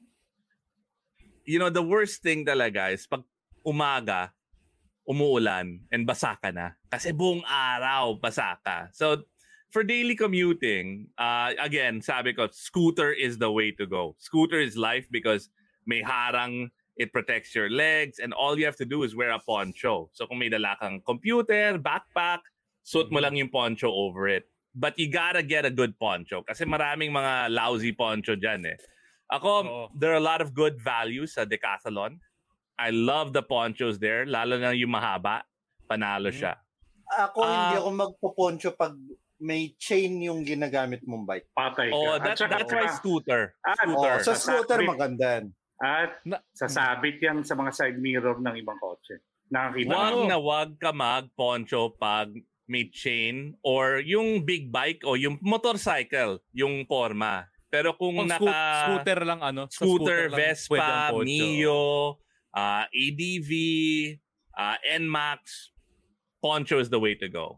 you know, the worst thing talaga is pag umaga, umuulan, and basa ka na. Kasi buong araw, basa ka. So, for daily commuting, uh, again, sabi ko, scooter is the way to go. Scooter is life because may harang, it protects your legs, and all you have to do is wear a poncho. So, kung may dala kang computer, backpack, suot mo lang yung poncho over it. But you gotta get a good poncho kasi maraming mga lousy poncho dyan eh. Ako, Oo. there are a lot of good values sa Decathlon. I love the ponchos there, lalo na yung mahaba. Panalo siya. Ako, hindi Ah. ako magpo-poncho pag may chain yung ginagamit mong bike. Patay ka. Oh, At that, saka- that's why scooter. Ah, Scooter. Oh, sa scooter, Sasabit. maganda yan. At Na- sasabit yan sa mga side mirror ng ibang kotse. Nakakita Wag mo. na wag ka mag-poncho pag may chain or yung big bike o yung motorcycle, yung forma. Pero kung Kung naka sco- scooter lang ano, sa scooter, lang pwede Vespa, ang poncho. Mio, uh, A D V, uh, N MAX, poncho is the way to go.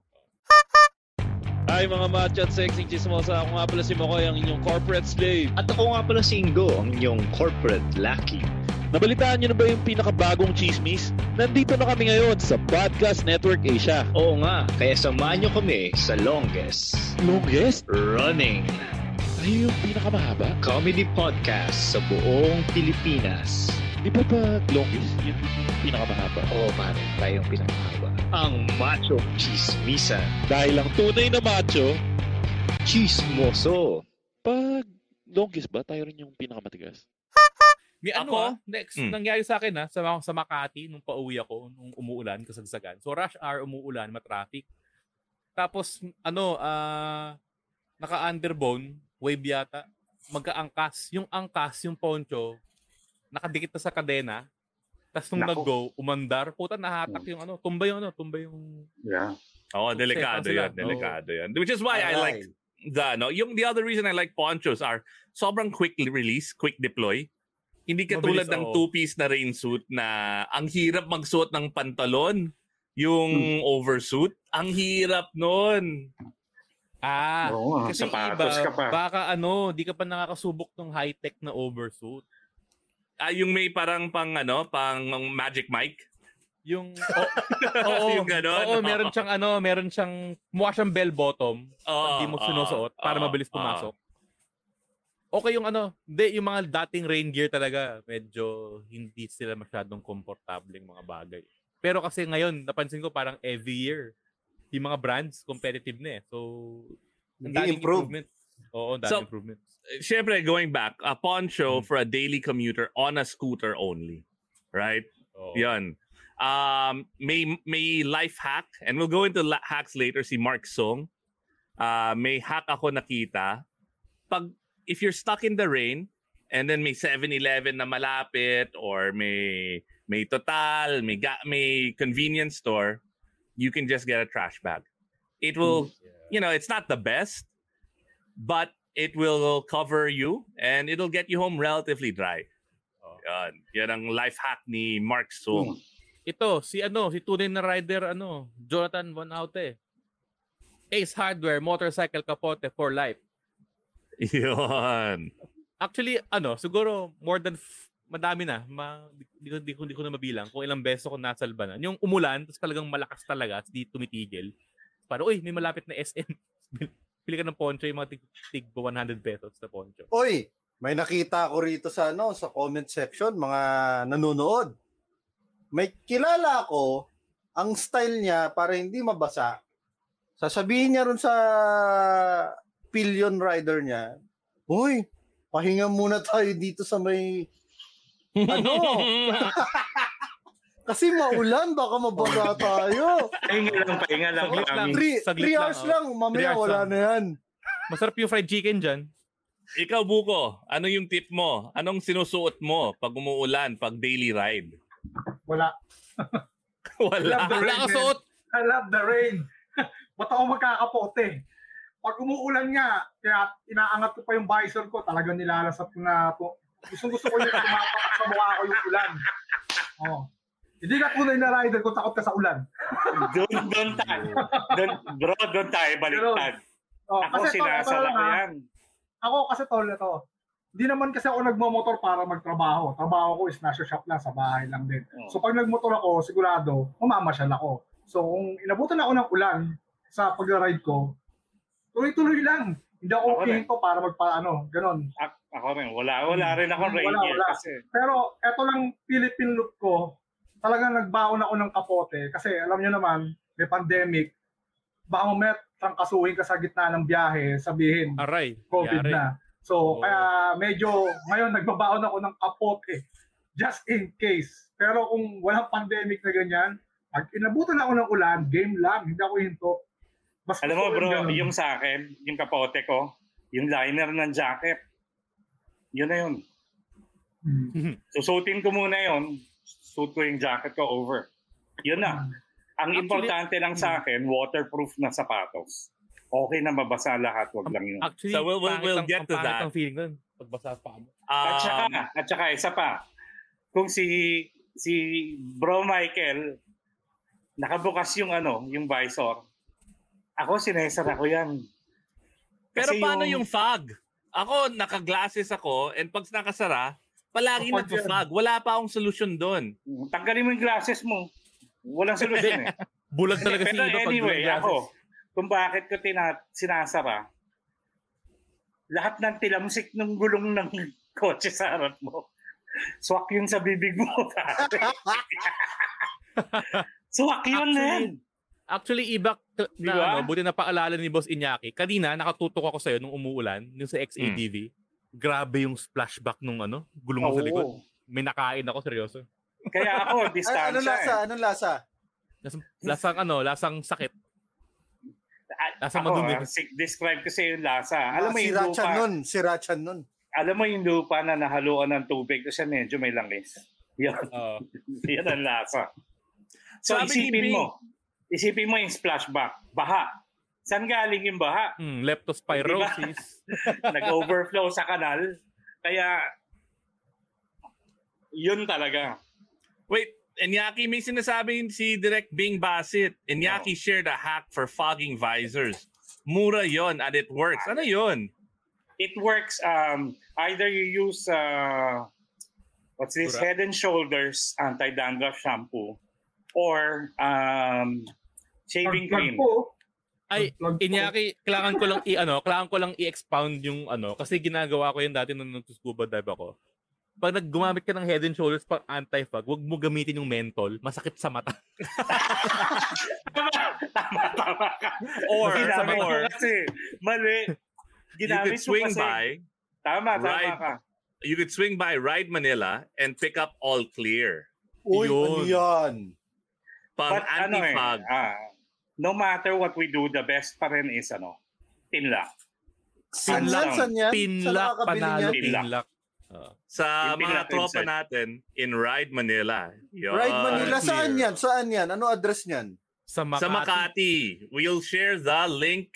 Hi mga macho at sexy chismosa. Ako nga pala si Makoy, ang inyong corporate slave. At ako nga pala si Ingo, ang inyong corporate lucky. Nabalitaan nyo na ba yung pinakabagong chismis? Nandito na kami ngayon sa Podcast Network Asia. Oo nga, kaya samahan nyo kami sa longest Longest? running Ay, yung pinakamahaba? comedy podcast sa buong Pilipinas. Di ba ba longest yung pinakamahaba? Oo man, tayo yung pinakamahaba. Ang Macho Chismisan. Dahil ang tunay na macho, Chismoso. pag longest ba, tayo rin yung pinakamatigas? May ano Ako? ah, next, Mm. nangyari sa akin ah, sa, sa Makati, nung pauwi ako, nung umuulan, kasagsagan. So rush hour, umuulan, matraffic. Tapos, ano, ah, naka-underbone, wave yata, magka-angkas. Yung angkas, yung poncho, nakadikit na sa kadena. Tapos nung nag-go, umandar, puta, nahatak yung ano, tumba yung ano, tumba yung... Yeah. Oh, delikado yan, delikado yan. Which is why I like the, no, yung the other reason I like ponchos are sobrang quick release, quick deploy. Hindi katulad ng two-piece na rain suit na ang hirap magsuot ng pantalon, yung hmm. oversuit. Ang hirap nun. Ah, Oo, kasi iba, ka pa. Baka ano, di ka pa nakakasubok ng high-tech na oversuit. Ah, yung may parang pang ano, pang Magic Mike. Yung oh, oo, yung ganon. Oo, meron siyang ano, meron siyang mukha siyang bell bottom. Oh, hindi mo sinusuot oh, para mabilis pumasok. Oh. Okay yung ano, hindi yung mga dating rain gear talaga, medyo hindi sila masyadong komportableng mga bagay. Pero kasi ngayon, napansin ko parang every year yung mga brands competitive na eh. So, ang daming improvement. Oo, daming so, improvement. Syempre, going back, a poncho hmm. for a daily commuter on a scooter only. Right? Oh. Yan. Um, may may life hack, and we'll go into la- hacks later. Si Mark Song, uh, may hack ako nakita. Pag if you're stuck in the rain, and then may seven eleven na malapit, or may may Total, may ga- may convenience store, you can just get a trash bag. It will, yeah. you know, it's not the best, but it will cover you, and it'll get you home relatively dry. Oh. Yan, yan ang life hack ni Mark Song. Hmm. Ito, si ano, si tunay na rider, ano, Jonathan Van Aute. Ace Hardware, motorcycle kapote for life. Yun. Actually, ano, siguro more than, f- madami na. Ma, di, di, di, di ko na mabilang kung ilang beses ako nasalbanan. Yung umulan, tapos talagang malakas talaga, di tumitigil. Parang, uy, may malapit na S M. Pili ka ng poncho, yung mga tig, tig one hundred pesos na poncho. Uy, may nakita ko rito sa, ano, sa comment section, mga nanonood. May kilala ako, ang style niya para hindi mabasa, sasabihin niya ron sa pillion rider niya, uy, pahinga muna tayo dito sa may, ano, kasi maulan, baka mabasa tayo. Pahinga lang, pahinga lang. Saglit lang. Three, three hours lang, oh. Mamaya wala lang. Na yan. Masarap yung fried chicken dyan. Ikaw, Buko, ano yung tip mo? Anong sinusuot mo pag umuulan, pag daily ride? Wala. Wala. Wala ka suot. I love the rain. Ba't ako magkakapote? Pag umuulan nga, kaya inaangat ko pa yung visor ko, talagang nilalasap ko na to. Gusto gusto ko yung tumapatak sa mukha ko yung ulan. Oh. Hindi ka tunay na rider kung takot ka sa ulan. Doon, doon tayo. Doon, bro, doon tayo baliktad. Oh, ako sinasala ko yan. Ako kasi tol na to. Hindi naman kasi ako nagmo-motor para magtrabaho. Trabaho ko is nasa shop lang, sa bahay lang din. Oh. So pag nagmotor ako, sigurado, mamamasyal ako. So kung inabutan ako ng ulan sa pag-ride ko, tuloy-tuloy lang. Hindi ako hinto para magpaano, ganon. A- ako rin, wala, wala rin akong rain gear kasi. Pero eto lang Philippine look ko, talagang nagbaon ako ng kapote. Kasi alam nyo naman, may pandemic, baka mamaya trangkasuhin ka sa gitna ng biyahe, sabihin, Aray, COVID yari. na. So, oh. kaya medyo, ngayon nagbabaon ako ng kapote, just in case. Pero kung walang pandemic na ganyan, pag inabutan ako ng ulan, game lang, hindi ako hinto. Mas alam mo bro, yung, yung sa akin, yung kapote ko, yung liner ng jacket, yun na yun. Hmm. Susutin ko muna yun, suit ko yung jacket ko over. Yun na. Ang actually, importante lang sa akin, waterproof na sapatos. Okay na mabasa lahat, wag lang yun. Actually, so we'll, we'll, we'll get to that. Ang feeling nun, pagbasa pa mo. Um, at saka, at saka isa pa, kung si si Bro Michael nakabukas yung ano, yung visor, ako sinesara ko yan. Kasi pero paano yung, yung fog? Ako, naka-glasses ako, and pag nakasara, palagi nagpa-fog. Wala pa akong solution doon. Tanggalin mo yung glasses mo. Walang solusyon eh. Bulag talaga si Iba pag anyway, ako, kung bakit ko tina- sinasara, lahat ng tilamsik ng gulong ng kotse sa harap mo, swak yun sa bibig mo. Swak yun eh. Actually, Iba, na, diba? ano, buti na paalala ni Boss Iñaki, kanina nakatutok ako sa'yo nung umuulan, yung sa X A T V, mm. grabe yung splashback nung ano, gulong mo oh, sa likod. May nakain ako, seryoso. Kaya ako, distansya. Anong lasa? Eh. Anong lasa? Lasang, lasang ano, lasang sakit. Lasang ako, madumi. Describe ko sa yung lasa. Ah, alam mo yung lupa. Nun, sirachan nun. Alam mo yung lupa na nahaluan ng tubig kasi medyo may langis. Yan. Uh, yan ang lasa. So Sabi isipin ni mo, isipin mo yung splashback, baha. Saan galing yung baha? Hmm, leptospirosis. Diba? Nag-overflow sa kanal. Kaya, yun talaga. Wait, Iñaki, may sinasabi si Direct Bing Basit. Iñaki oh. shared a hack for fogging visors. Mura yon and it works. Ano yon? It works, um, either you use, uh, what's this, Mura? Head and Shoulders anti-dandruff shampoo or um, shaving cream. Ay, Iñaki, kailangan ko lang i ano, kailangan ko lang i-expound yung ano kasi ginagawa ko 'yan dati nung nag-scuba dive ako. Pag naggumamit ka ng Head and Shoulders pang anti-fog, wag mo gamitin yung menthol, masakit sa mata. tama, tama ka. Or, ginamit or mo kasi, mali. Ginamit you could swing kasi, by, tama, tama ride, ka. You could swing by Ride Manila and pick up All Clear. Uy, ano yan? Pang But, anti-fog. Ano eh, ah, no matter what we do, the best pa rin is ano, pinlock. San yan? San yan? Pinlock, panalo, pinlock. Uh, sa yung mga tropa insert. Natin in Ride Manila. Yun. Ride Manila, saan yan? Saan yan? Ano address niyan? Sa Makati. Sa Makati. We'll share the link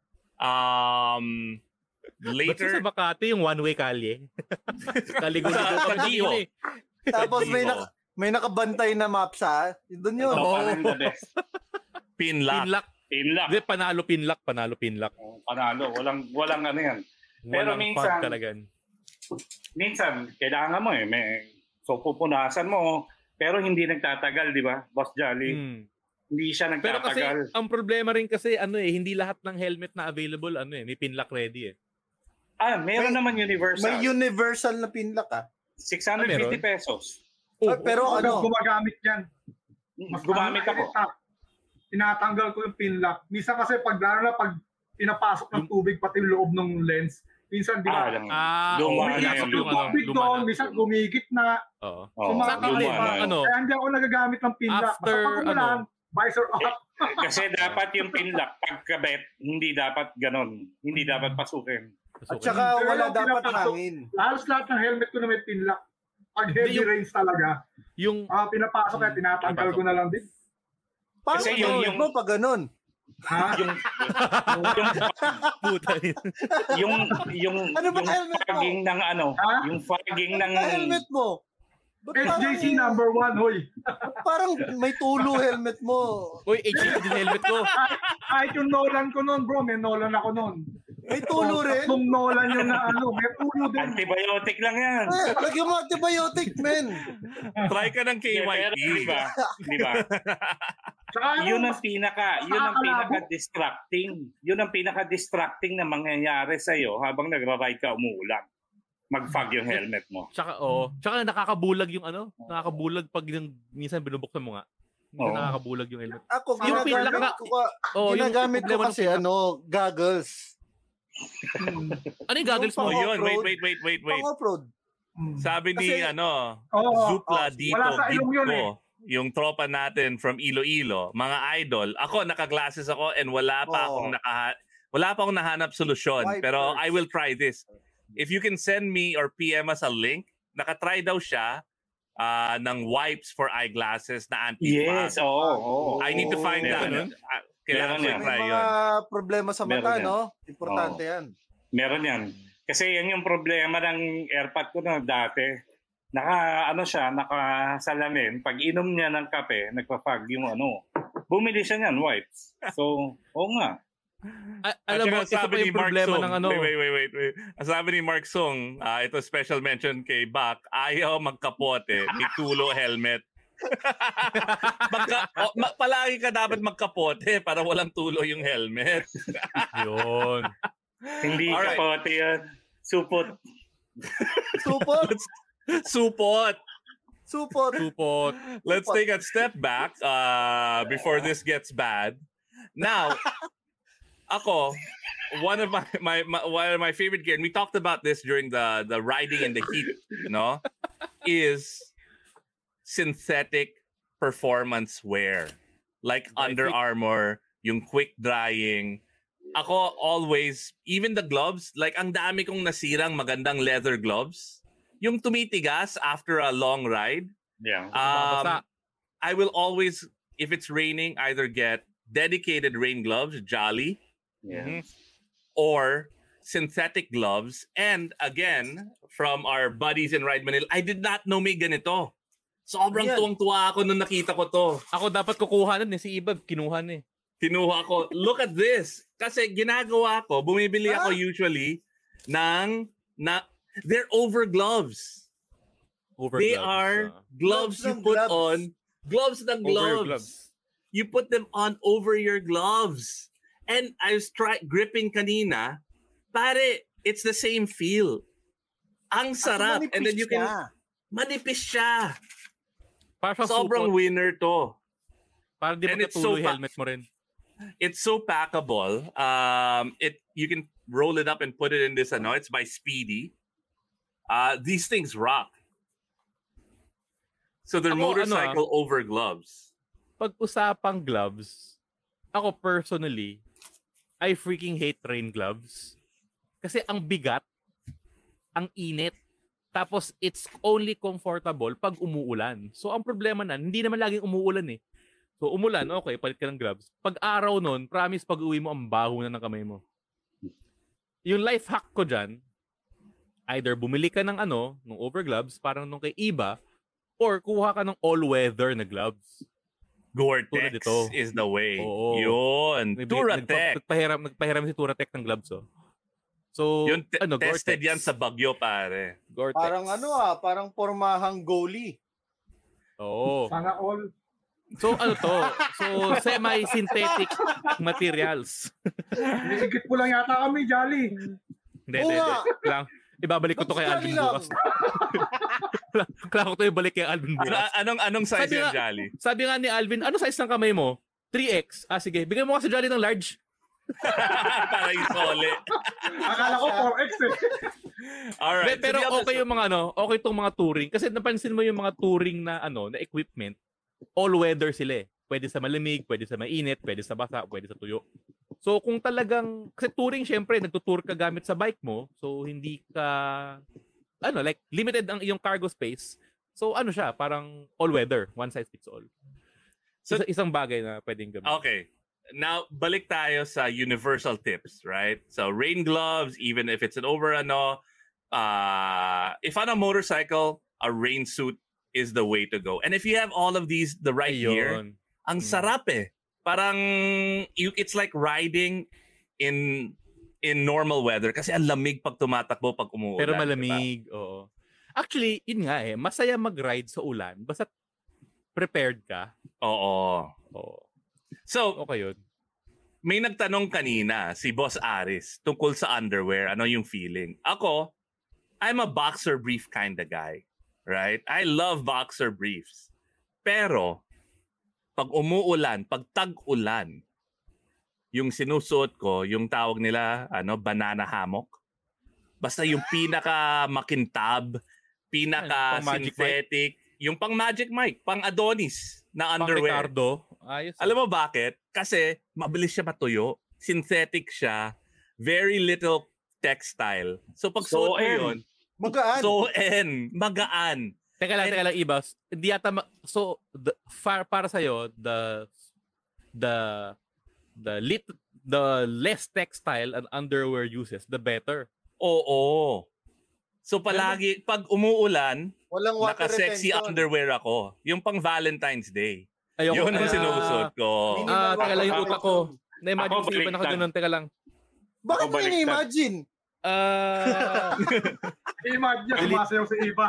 um, later. Sa Makati, yung one-way kalye. Kaligo-ligo sa Giho. Eh. Tapos may, naka, may nakabantay na map sa. Doon yun. Oh. Pinlock. Pinlock. Pinlock. Hindi, panalo, pinlock. Panalo, pinlock. Oh, panalo. Walang, walang ano yan. Pero walang minsan, minsan, kailangan mo eh. May, so, pupunasan mo. Pero hindi nagtatagal, di ba? Boss Jolly. Hmm. Hindi siya nagtatagal. Pero kasi, ang problema rin kasi, ano eh, hindi lahat ng helmet na available, ano eh, may pinlock ready eh. Ah, meron may, naman universal. May universal na pinlock ah. six hundred fifty ah, pesos. Oh, ah, pero oh, ano? Gumagamit yan. Mas gumamit ako. Tinatanggal ko yung pinlock. Minsan kasi pag lalo na pag pinapasok ng tubig pati yung loob ng lens, minsan di ba? Ah, luma na yung tubig doon, minsan gumigit na. Oo. So, mga ano, kaya hindi ako nagagamit ng pinlock. Basta pag umulan, visor up. Kasi dapat yung pinlock, pagkabit, hindi dapat ganon. Hindi dapat pasukin. At saka wala dapat hangin. Halos lahat ng helmet ko na may pinlock. Pag heavy yung, rains talaga, yung uh, pinapasok kaya tinatanggal ko na lang din. Paano kasi yung, yung mo pag ganun? Ha? Yung yung puta yung yung ano ba yung fogging ng ano, ha? Yung fogging ng helmet mo. S J C number one, hoy. Parang may tulo helmet mo. Hoy, H J C din helmet ko. Kahit yung Nolan ko noon, bro, may Nolan ako noon. May tulo rin? Kung Nolan yung na ano, may tulo din. Antibiotic lang yan. Eh, lagyan mo antibiotic, men. Try ka ng K Y P. Di ba? Di ba? Yun ang pinaka, yun ang pinaka-distracting. Yun ang pinaka-distracting na mangyayari sa'yo habang nagra-ride ka umuulan. Mag-fog yung helmet mo. Tsaka, oh, tsaka nakakabulag yung ano, nakakabulag pag yung, minsan binubuksan mo nga. Minsan oh. Nakakabulag yung helmet. Ako, yung ginagamit na, ko, ka, oh, ginagamit ko kasi ano, goggles. Ano yung goggles mo? Yun, wait, wait, wait, wait, wait. Pang-off-road. Sabi ni, kasi, ano, oh, Zupla oh, dito, dito, eh. Yung tropa natin from Iloilo, mga idol. Ako, naka-glasses ako and wala pa oh. akong naka, wala pa akong nahanap solusyon. Wipers. Pero I will try this. If you can send me or P M us a link, nakatry daw siya uh, ng wipes for eyeglasses na anti-fog. Yes, oo. Oh, oh, I need to find that. Uh, kailangan ko i-try yun. May mga problema sa mata, no? Importante oh. yan. Meron yan. Kasi yan yung problema ng AirPod ko na dati. Naka, ano siya, nakasalamin. Pag inom niya ng kape, nagpa-fog yung ano. Bumili siya niyan, wipes. So, oo nga. A- alam mo, isa pa yung problema ng ano. Wait, wait, wait, wait. wait. Sabi ni Mark Song, uh, ito special mention kay Bak, ayaw magkapote, may tulo helmet. Magka, oh, ma- palagi ka dapat magkapote para walang tulo yung helmet. Yun. Hindi right. Kapote yan. Supot. Supot? Supot. Supot. Supot. Let's take a step back uh, before this gets bad. Now, ako, one of my, my, my one of my favorite gear, and we talked about this during the the riding in the heat, you know, is synthetic performance wear. Like Under Armour, yung quick drying. Ako always, even the gloves, like ang dami kong nasirang magandang leather gloves. Yung tumitigas after a long ride. Yeah. Um, I will always, if it's raining, either get dedicated rain gloves, Jolly, yeah. or synthetic gloves. And again, from our buddies in Ride Manila, I did not know may ganito. Sobrang Ayan. tuwang-tuwa ako nung nakita ko to. Ako dapat kukuha nun eh. Si Iba, kinuha na eh. Kinuha ko. Look at this. Kasi ginagawa ko, bumibili ako usually ng, na, they're over gloves. Over they gloves, are uh, gloves, Gloves you ng put gloves. on. Gloves ng Over your gloves. gloves. You put them on over your gloves. And I was try gripping kanina. Pare, it's the same feel. Ang sarap. manipis And then you can... siya. Manipis siya. Para siyang Sobrang supot. winner to. Para di And it's magkatuloy so pa- helmet mo rin. It's so packable. Um, it you can roll it up and put it in this. Ano, it's by Speedy. Uh, these things rock. So they're Ako, motorcycle ano, ah, over gloves. Pag-usapang gloves, ako personally, I freaking hate rain gloves. Kasi ang bigat, ang init, tapos it's only comfortable pag umuulan. So ang problema na, hindi naman laging umuulan eh. So umulan, okay, palit ka ng gloves. Pag araw nun, promise pag uwi mo, ang baho na ng kamay mo. Yung life hack ko dyan, either bumili ka ng ano, ng over gloves, parang nung kay Iba, or kuha ka ng all-weather na gloves. Gore-Tex is the way. Oo. Yun. Nagbi- Turatec. nagpa- Nagpahiram, nagpahiram si Turatec ng gloves, oh. So, Yun, te- ano, tested Gore-Tex. yan sa Bagyo, pare. Gore-Tex. Parang ano ah, parang pormahang goalie. Oo. Sana all. So, ano to? So, semi-synthetic materials. Nisigit mo lang yata kami, Jolly. Hindi, hindi, hindi. Lang. Ibabalik ko to kay Alvin bukas. Kailangan ko to ibalik kay Alvin Ano, bukas. anong anong size Sabi yan, nga- Jolly? Sabi nga ni Alvin, ano size ng kamay mo? three X. Ah, sige. Bigyan mo kasi Jolly ng large. Para isole. Akala ko four X eh. Alright. Be- pero so the other- okay yung mga ano, okay tong mga touring. Kasi napansin mo yung mga touring na ano, na equipment, all weather sila eh. Pwede sa malamig, pwede sa mainit, pwede sa basa, pwede sa tuyo. So kung talagang, kasi touring syempre, nagtutour ka gamit sa bike mo, so hindi ka, ano, like, limited ang iyong cargo space. So ano siya, parang all weather, one size fits all. So, Isa, isang bagay na pwedeng gamitin. Okay. Now, balik tayo sa universal tips, right? So, rain gloves, even if it's an over, ano, uh, if on a motorcycle, a rain suit is the way to go. And if you have all of these, the right Ayun. gear, ang sarap eh. Parang, you, it's like riding in in normal weather kasi ang lamig pag tumatakbo, pag umuulan. Pero malamig, oo. Actually, yun nga eh, masaya mag-ride sa ulan, basta prepared ka. Oo. Oo. So, okay yun. May nagtanong kanina, si Boss Aris, tungkol sa underwear, ano yung feeling? Ako, I'm a boxer brief kind of guy. Right? I love boxer briefs. Pero, pag umuulan, pag tag-ulan, yung sinusuot ko, yung tawag nila, ano, banana hammock. Basta yung pinaka makintab, pinaka synthetic, yung pang Magic Mike, pang Adonis na underwear. Pang Ricardo. Ayos. Alam mo bakit? Kasi mabilis siya matuyo. Synthetic siya. Very little textile. So pag suot mo yun, magaan. So N, magaan. Teka lang, teka lang, Ibas. Hindi yata ma- so the, far, para sa the the the lit the less textile and underwear uses, the better. Oo. So palagi pag umuulan, walang water naka-sexy retention. underwear ako. Yung pang Valentine's Day. Ayoko. Yun ang Ah. sinusuot ko. Ah, teka lang yung utak ko. Na-imagine Ako, ko iba na baliktad. ganun. Teka lang. Bakit mo ini-imagine? Ah, I-imagine niya sumasayaw sa iba.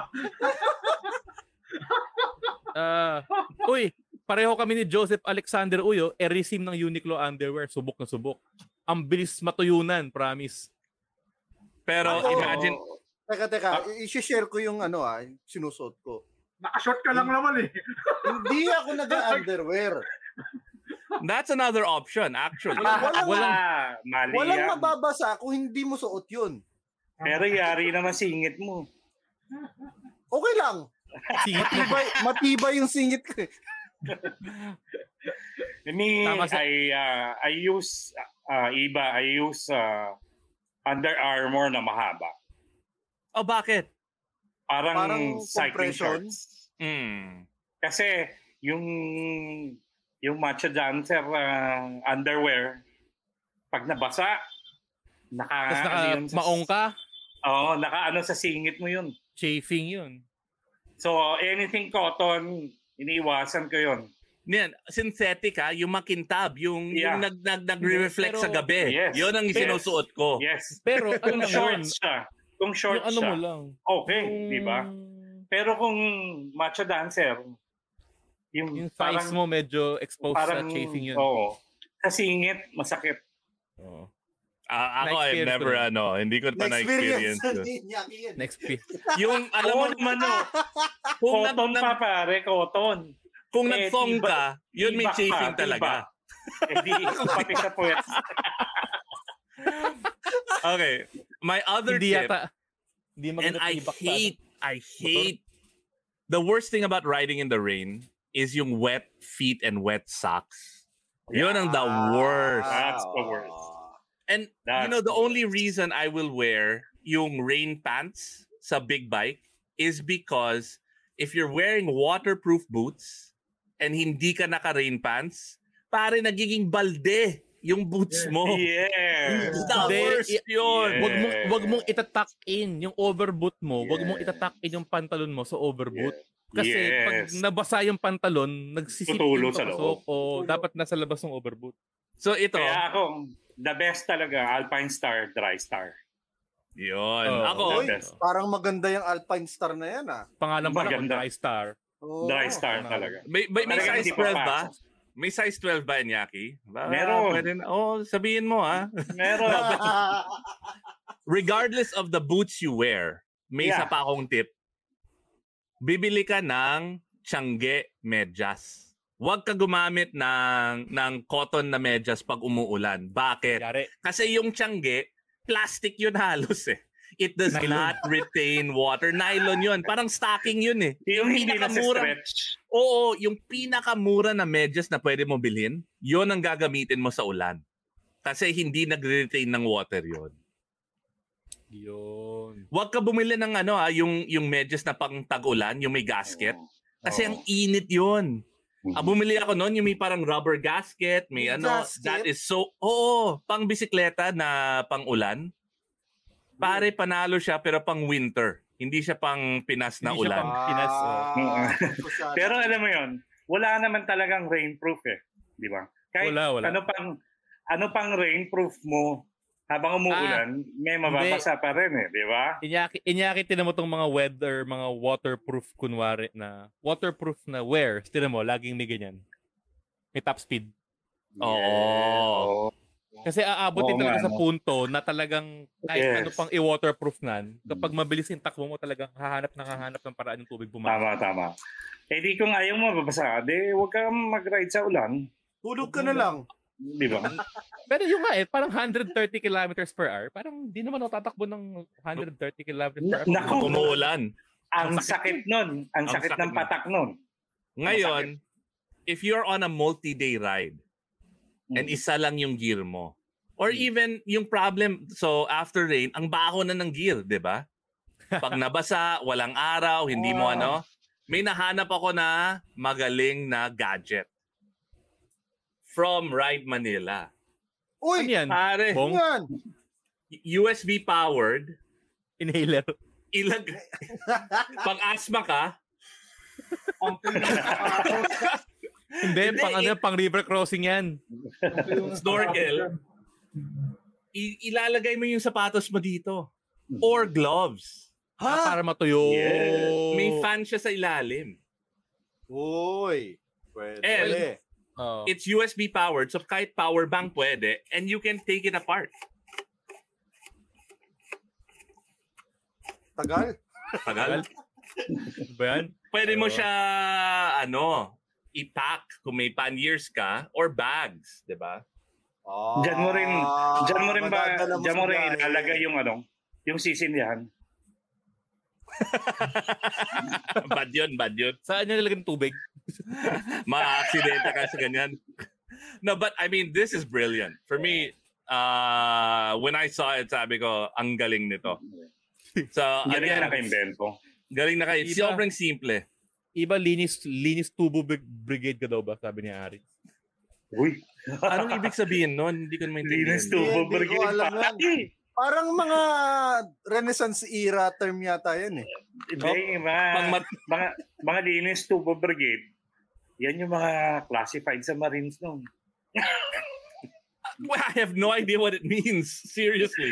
ah, uy, pareho kami ni Joseph Alexander Uyo, e-resim ng Uniqlo underwear, subok na subok. Ang bilis matuyunan, promise. Pero Ako, imagine, Teka, teka. I-share ko yung ano ah, yung sinusuot ko. Nakashort ka lang naman eh. Hindi ako nag-underwear. that's another option actually. Walang, walang, Ah, mali walang yan. mababasa kung hindi mo suot yun. Pero yari naman singit mo. Okay lang. Matibay, matibay yung singit ko eh. Me, Tama sa- I, uh, I use, uh, iba, I use uh, Under Armour na mahaba. Oh, bakit? Parang, Parang cycling compression? shorts. Mm. Kasi yung yung Macho Dancer uh, underwear, pag nabasa, naka, Tapos naka ano yun sa- maong ka? Oo, naka ano sa singit mo yun. Chafing yun. So, anything cotton, iniiwasan ko yun. Yan, synthetic ha, yung makintab, yung, Yeah. yung nag, nag, nag-reflect Pero- sa gabi. Yes. Yun ang Yes. sinusuot ko. Yes. Pero ano Kung lang yun? shorts siya, kung shorts Yung ano siya, mo lang. okay, Yung- di ba? Pero kung Macho Dancer, yung, Yung thighs parang, mo medyo exposed parang, sa chafing yun. Oo. Sa singit, masakit. Oo. Ah, ako, I've Na-experience never, ko na. ano, hindi ko pa na-experience. yun. Next pick. Yung, alam mo Oo naman, naman, no, kung, nag, Cotton nag, pa pare, cotton. kung Eh, nag-thong tiba- ka, yun may tiba ka, chafing tiba. talaga. Eh di, pati sa puwet. Okay, my other Hindi tip, yata. Hindi and maganda I tibak sa- hate, I hate, the worst thing about riding in the rain is yung wet feet and wet socks. Yun ang the worst. That's the worst. And you That's know, the the only reason I will wear yung rain pants sa big bike is because if you're wearing waterproof boots and hindi ka naka-rain pants, pare nagiging balde yung boots mo. Yeah. It's the Hindi, worst i- yun. Wag mong wag mong itatak in yung overboot mo. Wag mong itatak in yung pantalon mo sa overboot. Kasi Yes. pag nabasa yung pantalon, nagsisip Tutulo yung sa papasok loob. o dapat nasa labas ng overboot. So ito, Kaya ako, the best talaga, Alpine Star, Dry Star. yun. Oh, Ako, Uy, parang maganda yung Alpine Star na yan ah. Pangalan pa lang Maganda. Dry Star. Oo. Dry Star talaga. may, may, may Talagang size hindi twelve ba? papasok. May size twelve ba, Iñaki? Ba, Meron. pwede na- oh, sabihin mo, ha? Meron. Regardless of the boots you wear, may Yeah. isa pa akong tip. Bibili ka ng tiangge medyas. Huwag ka gumamit ng, ng cotton na medyas pag umuulan. Bakit? Yari. Kasi yung tiangge, plastic yun halos eh. It does Nylon. not retain water. Nylon yun. Parang stocking yun eh. Yung hindi na pinakamura- stretch. Oo, yung pinakamura na medyas na pwede mo bilhin, yun ang gagamitin mo sa ulan. Kasi hindi nagre-retain ng water yun. Yun. Huwag ka bumili ng ano ha, yung, yung medyas na pang tag-ulan, yung may gasket. Kasi ang init yun. Ah, bumili ako noon, yung may parang rubber gasket, may May ano, gasket? that is so, oo, pang bisikleta na pang ulan. Pare, panalo siya, pero pang winter. Hindi siya pang Pinas na Hindi siya ulan. pang Pinas. oh. Ah, Pero alam mo yon, wala naman talagang rainproof eh. Di ba? Kahit Wala, wala. ano pang ano pang rainproof mo habang umuulan, may mababasa pa rin eh, di ba? Inyaki, inyaki tinan mo tong mga weather, mga waterproof kunwari na waterproof na wear. Tinan mo, laging may ganyan. May top speed. Oo. Kasi aabotin Oo talaga nga, sa no? punto na talagang kahit Yes. ano pang i-waterproof nan, kapag mabilis yung takbo mo talagang hahanap na hahanap ng paraan ng tubig pumasok. Tama, tama. Eh di kung ayaw mo mababasa, di huwag kang mag-ride sa ulan. Tulog ka na lang. Di ba? Pero yung nga eh, parang one hundred thirty kilometers per hour, parang di naman ako tatakbo ng one hundred thirty kilometers per hour. Naku. Pag umuulan. Ang sakit nun. Ang Ang sakit sakit ng nun. patak nun. Ngayon, if you're on a multi-day ride, Hmm. and isa lang yung gear mo, or even yung problem, so after rain, ang baho na ng gear, di ba? Pag nabasa, walang araw, hindi mo ano, may nahanap ako na magaling na gadget. From Ride Manila. Uy, Ano yan? Pare, Bong? yan. U S B powered, Inhaler. ilag, pag asthma ka, Hindi, Hindi, pang ano, i- pang river crossing yan. snorkel, i- ilalagay mo yung sapatos mo dito. Or gloves. Ah, para matuyo. Yes. May fan siya sa ilalim. Uy. Pwede. And- Oh. It's U S B powered, so kahit power bank pwede, and you can take it apart. Tagal. Tagal. Ba yan? Pwede mo siya, ano, i-pack kung may panniers ka, or bags, di ba? Ah, Diyan mo rin, diyan mo rin ba, madadala mo diyan sa mo rin biyahe. ilalagay yung ano, yung sisindihan. Bad yun, bad yun. Saan nyo nilagay ng tubig? Ma-aksidente ka sa ganyan. No, but I mean, this is brilliant. For me, uh, when I saw it, sabi ko, ang galing nito. So, Galing again, na naka-invento. galing na kayo. Iba. Sobrang simple. Iba, linis, linis tubo brigade ka daw ba? Sabi ni Ari. Uy. Anong ibig sabihin nun? Hindi ko maintindihan. Linis tubo brigade pa. Parang mga Renaissance era term yata yan eh. Hindi, mga, mga, mga linis tubo brigade. Yan yung mga classified sa Marines nung. Well, I have no idea what it means. Seriously.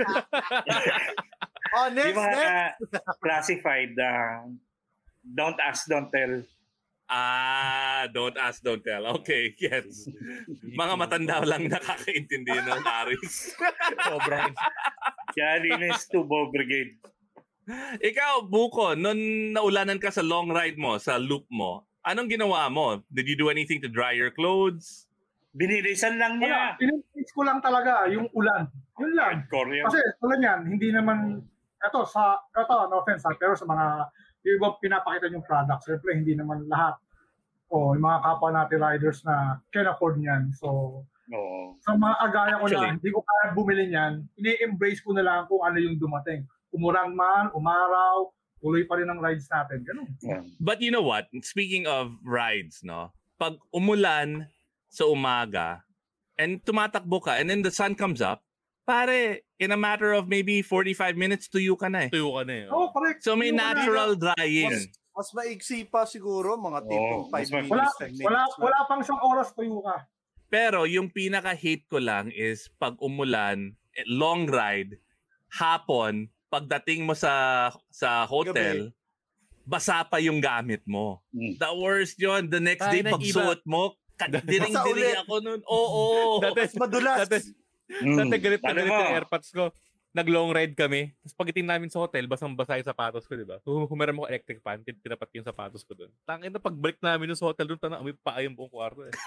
Oh, next, yung mga next. classified, uh, don't ask, don't tell. Ah, don't ask, don't tell. Okay, yes. Mga matanda lang nakakaintindi ng Aris. Sobrang. Kaya linis tubo brigade. Ikaw, Buko, nung naulanan ka sa long ride mo, sa loop mo, anong ginawa mo? Did you do anything to dry your clothes? Binilisan lang niya. Pinipis ko lang talaga yung ulan. Yun lang. Kasi tulad yan, hindi naman, eto, sa, eto, no offense ha, pero sa mga yung ibang pinapakita yung product, siyempre hindi naman lahat o yung mga kapwa natin riders na can afford niyan. So, no. sa mga agaya ko Actually, na, hindi ko kaya bumili niyan, ini-embrace ko na lang kung ano yung dumating. Umurang man, umaraw, tuloy pa rin ang rides natin. Ganun. Yeah. But you know what? Speaking of rides, no? Pag umulan sa umaga and tumatakbo ka and then the sun comes up, pare, in a matter of maybe forty-five minutes, tuyo ka na eh. Tuyo ka na eh. Oh, correct. So may natural drying. Mas, mas maiksi pa siguro, mga tipong Oh, five mas- minutes. Wala, ten minutes wala, lang. wala pang isang oras tuyo ka. Pero yung pinaka-hate ko lang is pag umulan, eh, long ride, hapon, pagdating mo sa sa hotel, basa pa yung gamit mo. Mm. The worst yun. The next Ay, day, na, pagsuot mo, diring-diring ako nun. Oo. Dati, madulas. Dati, Mm. dati galit na Alam galit mo. yung airpods ko. Nag-long ride kami. Tapos pagdating namin sa hotel, basang-basa yung sapatos ko, di ba? So, humiram ako electric fan, tin- tinapat yung sapatos ko doon. Tangin na pagbalik namin sa hotel doon, tanong, may paa yung buong kwarto eh.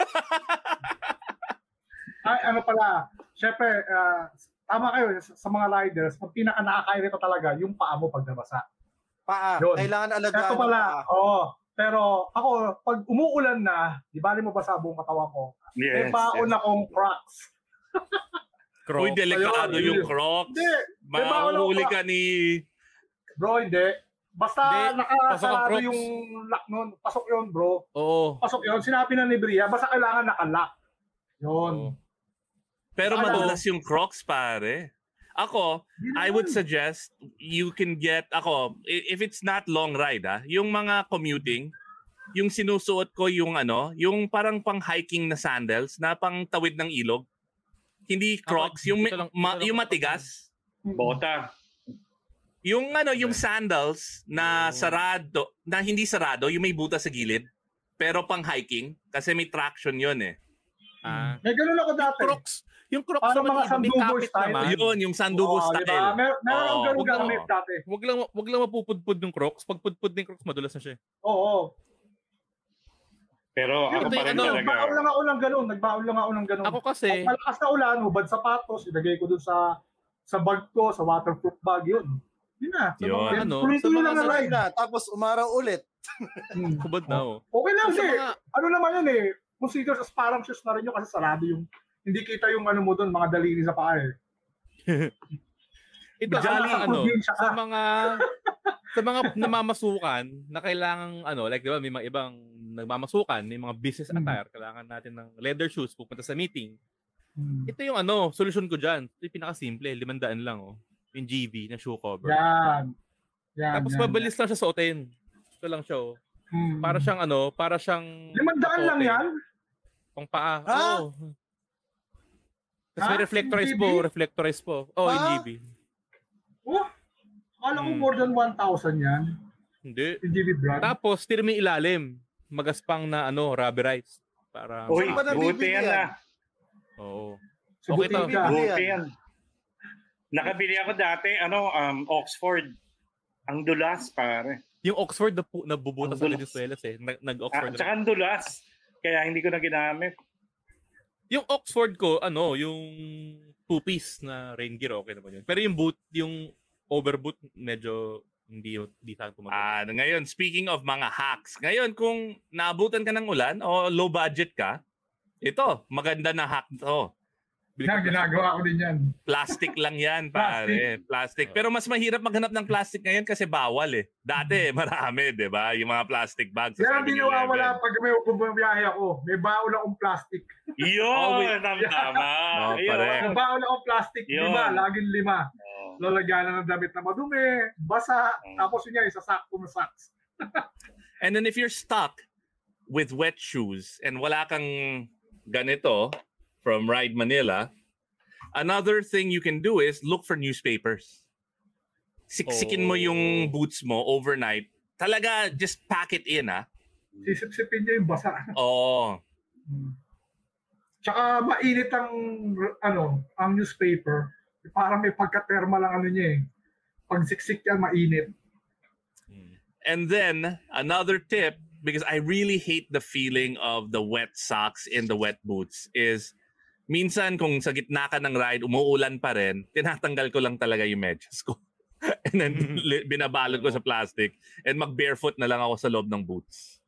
Ay, ano pala, syempre, ah, tama kayo, sa, sa mga riders, ang pinaka nakakairita talaga, yung paa mo pag nabasa. Paa. Yun. Kailangan alagaan. Ito ng pala, paa. oo. Pero ako, pag umuulan na, di ba rin mabasa buong katawan ko, may Yes, baon yes. akong Crocs. Uy, delikado Ayun, yung yun. Crocs. Hindi. May baon akong Mahuhuli Crocs. ka ni... Bro, hindi. Basta Hindi, pasok ang nakasarado Crocs. yung lock nun. Pasok yun, bro. Oo. Pasok yun. Sinabi na ni Bria, basta kailangan nakalock. Yun. Oo. Pero Ano? madulas yung Crocs, pare. Ako, I would suggest you can get, ako, i- if it's not long ride, ah, yung mga commuting, yung sinusuot ko yung ano, yung parang pang-hiking na sandals na pang tawid ng ilog. Hindi Crocs, yung, dito lang- ma- dito lang- yung matigas. Bota. Yung ano, yung sandals na sarado, na hindi sarado, yung may buta sa gilid, pero pang-hiking, kasi may traction yun eh. Ah. May ganun ako dati. Crocs. Yung Crocs Parang naman, mga iba, may Sandugo kapit style. naman. Yun, yung Sandugo Oo, style. diba? Mer meron akong Oo. ganun Wag lang- gamit dati. Wag lang, wag lang mapupudpud ng Crocs. Pag pudpud ng Crocs, madulas na siya. Oo. Pero ako Yun, pa rin ano, talaga. Nagbaon lang ako ng ganun. Nagbaon lang ako ng ganun. Ako kasi, Pag malakas na ulan, hubad sapatos, ilagay ko dun sa sa bag ko, sa waterproof bag yun. Yun na. Sa mga Yan, ano, tuloy-tuloy sa mga lang na ano ride. Na, tapos umaraw ulit. Hmm. hubad na oh. Okay lang Sa kasi, mga- ano naman yun eh, consider as parang shoes na rin yun kasi sarado yung, hindi kita yung ano mo dun, mga daliri sa paa eh. Ito, Jolly, sa, ano, probinsya ka. sa mga sa mga namamasukan na kailangan ano, like 'di ba, may mga ibang nagmamasukan, may mga business Hmm. attire, kailangan natin ng leather shoes pupunta sa meeting. Hmm. Ito yung ano, solusyon ko diyan. Ito yung pinaka-simple, limandaan lang oh. Yung G V na shoe cover. Yan. Yan, Tapos yan, mabilis lang siya suotin. Ito lang siya oh. Hmm. Para siyang ano, para siyang Limandaan lang suotin. yan? Pang paa. Ha? Oo. Tapos may Ha? reflectorize Yung po, G V? reflectorize po. Oh, yung Ha? G V. Oh, akala ko Hmm. more than one thousand yan. Hindi. Yung G V brand. Tapos, tira mo yung ilalim. Magaspang na ano, rubberize. Para... Uy, Saan ba buti nabibili yan yan? ah. Oo. So, Okay to. buti ka. Buti yan. Nakabili ako dati, ano, um, Oxford. Ang dulas, pare. Yung Oxford na pu- nabubutas sa Ang dulas. Venezuela eh. Nag- Ah, Nag-Oxford. tsaka ang dulas. Kaya hindi ko na ginamit. yung Oxford ko, ano, yung two-piece na rain gear, okay naman yun. Pero yung boot, yung overboot, medyo hindi, hindi saan pumagal. Ah, ngayon, speaking of mga hacks, ngayon kung naabutan ka ng ulan o low budget ka, ito, maganda na hack to. Yan, ginagawa ko din yan. Plastic lang yan, pare. Plastic. Pero mas mahirap maghanap ng plastic ngayon kasi bawal eh. Dati, marami, di ba? Yung mga plastic bags. Yan ang dinawawala pag may bumabiyahe ako. May baon akong plastic. Yun! Tama. Oh, may baon akong plastic. Yun. Lima, laging lima. Oh. Lalagyan ng damit na madumi, basa, Oh. tapos yun yan, isasakto ng socks. And then if you're stuck with wet shoes and wala kang ganito from Ride Manila, another thing you can do is look for newspapers. Siksikin mo yung boots mo overnight. Talaga, just pack it in, ah. Sisip-sipin niya yung basa. Oo. Tsaka mainit ang, ano, ang newspaper. Parang may pagka-thermal lang ano niya eh. Pag siksik yan, mainit. And then, another tip, because I really hate the feeling of the wet socks in the wet boots, is minsan kung sa gitna ka ng ride, umuulan pa rin, tinatanggal ko lang talaga yung medyas ko. And then li- binabalot ko sa plastic and mag-barefoot na lang ako sa loob ng boots.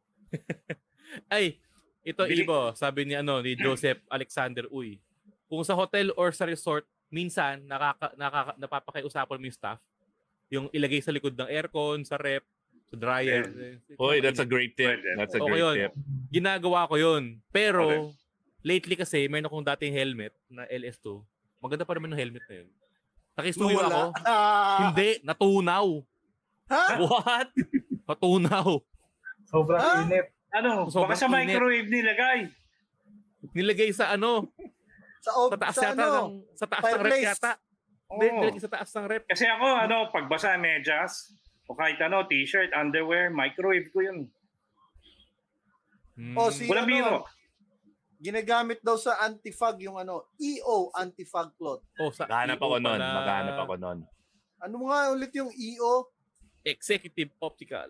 Ay, ito Ibo, sabi ni ano ni Joseph Alexander Uy. Kung sa hotel or sa resort, minsan nakaka, nakaka napapakiusapan mo yung staff, yung ilagay sa likod ng aircon, sa rep, sa dryer. Hoy, that's a great tip. That's a okay great yun. tip. Ginagawa ko yun. Pero Okay. lately kasi meron akong dating helmet na L S two. Maganda pa naman yung helmet na yun. Nakisuyo Wala. ako. Ah. Hindi, natunaw. Ha? What? Natunaw. Sobrang Ah? init. Ano? Sobrang Baka sa init. microwave nilagay. Nilagay sa ano? Sa, ob- Sa taas sa yata ano? ng, sa taas ng rep Fireplace. yata. Oo. Hindi, nilagay sa taas ng rep. Kasi ako, ano, pagbasa medyas, o kahit ano, t-shirt, underwear, microwave ko yun. Hmm. O si Walang ano, biro. ginagamit daw sa anti-fog yung ano, E O anti-fog cloth. Oh, sa Maghanap E O ako nun. pala. Maghanap ako nun. Ano nga ulit yung E O? Executive Optical.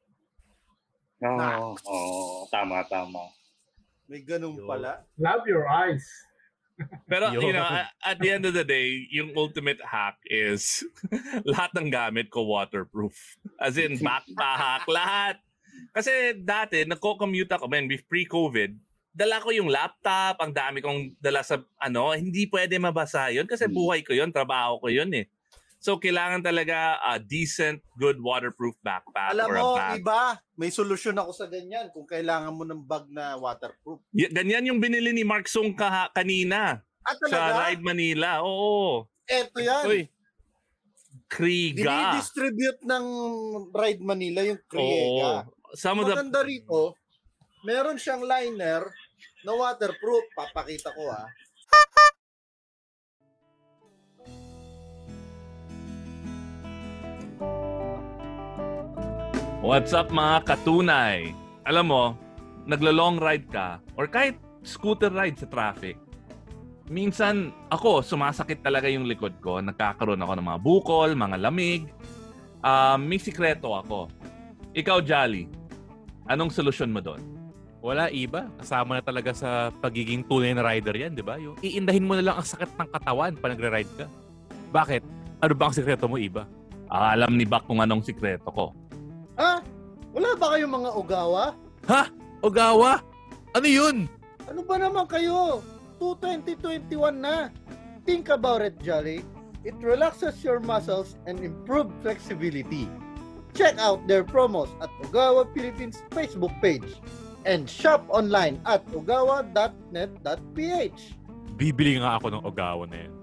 Oo, oh, tama, tama. May ganun pala. Love your eyes. Pero, Yo. you know, at, at the end of the day, yung ultimate hack is lahat ng gamit ko waterproof. As in, backpack, lahat. Kasi dati, nagko-commute ako, man, with pre-COVID, dala ko yung laptop, ang dami kong dala sa, ano, hindi pwede mabasa yun kasi buhay ko yun, trabaho ko yun eh. So, kailangan talaga a decent, good waterproof backpack Alam or mo, a bag. iba, may solusyon ako sa ganyan kung kailangan mo ng bag na waterproof. Y- ganyan yung binili ni Mark Sung kaha- kanina Ah, sa talaga? Ride Manila. Oo. Eto yan. Uy. Kriega. Dinidistribute ng Ride Manila yung Kriega. Oo. Some of the... Maganda rito, meron siyang liner na waterproof. Papakita ko ah. What's up mga katunay? Alam mo, naglo-long ride ka or kahit scooter ride sa traffic. Minsan ako, sumasakit talaga yung likod ko. Nagkakaroon ako ng mga bukol, mga lamig. Uh, may sikreto ako. Ikaw, Jolly, anong solusyon mo doon? Wala, iba. Kasama na talaga sa pagiging tunay na rider yan, di ba? Yung iindahin mo na lang ang sakit ng katawan pa nagre-ride ka. Bakit? Ano ba ang sikreto mo, iba? Ah, alam ni Bak kung anong sikreto ko. Ha? Wala ba kayong mga ugawa? Ha? Ugawa? Ano yun? Ano ba naman kayo? twenty twenty-one na. Think about it, Jolly. It relaxes your muscles and improves flexibility. Check out their promos at Ugawa Philippines Facebook page and shop online at ugawa dot net dot p h. Bibili nga ako ng ugawa na yan.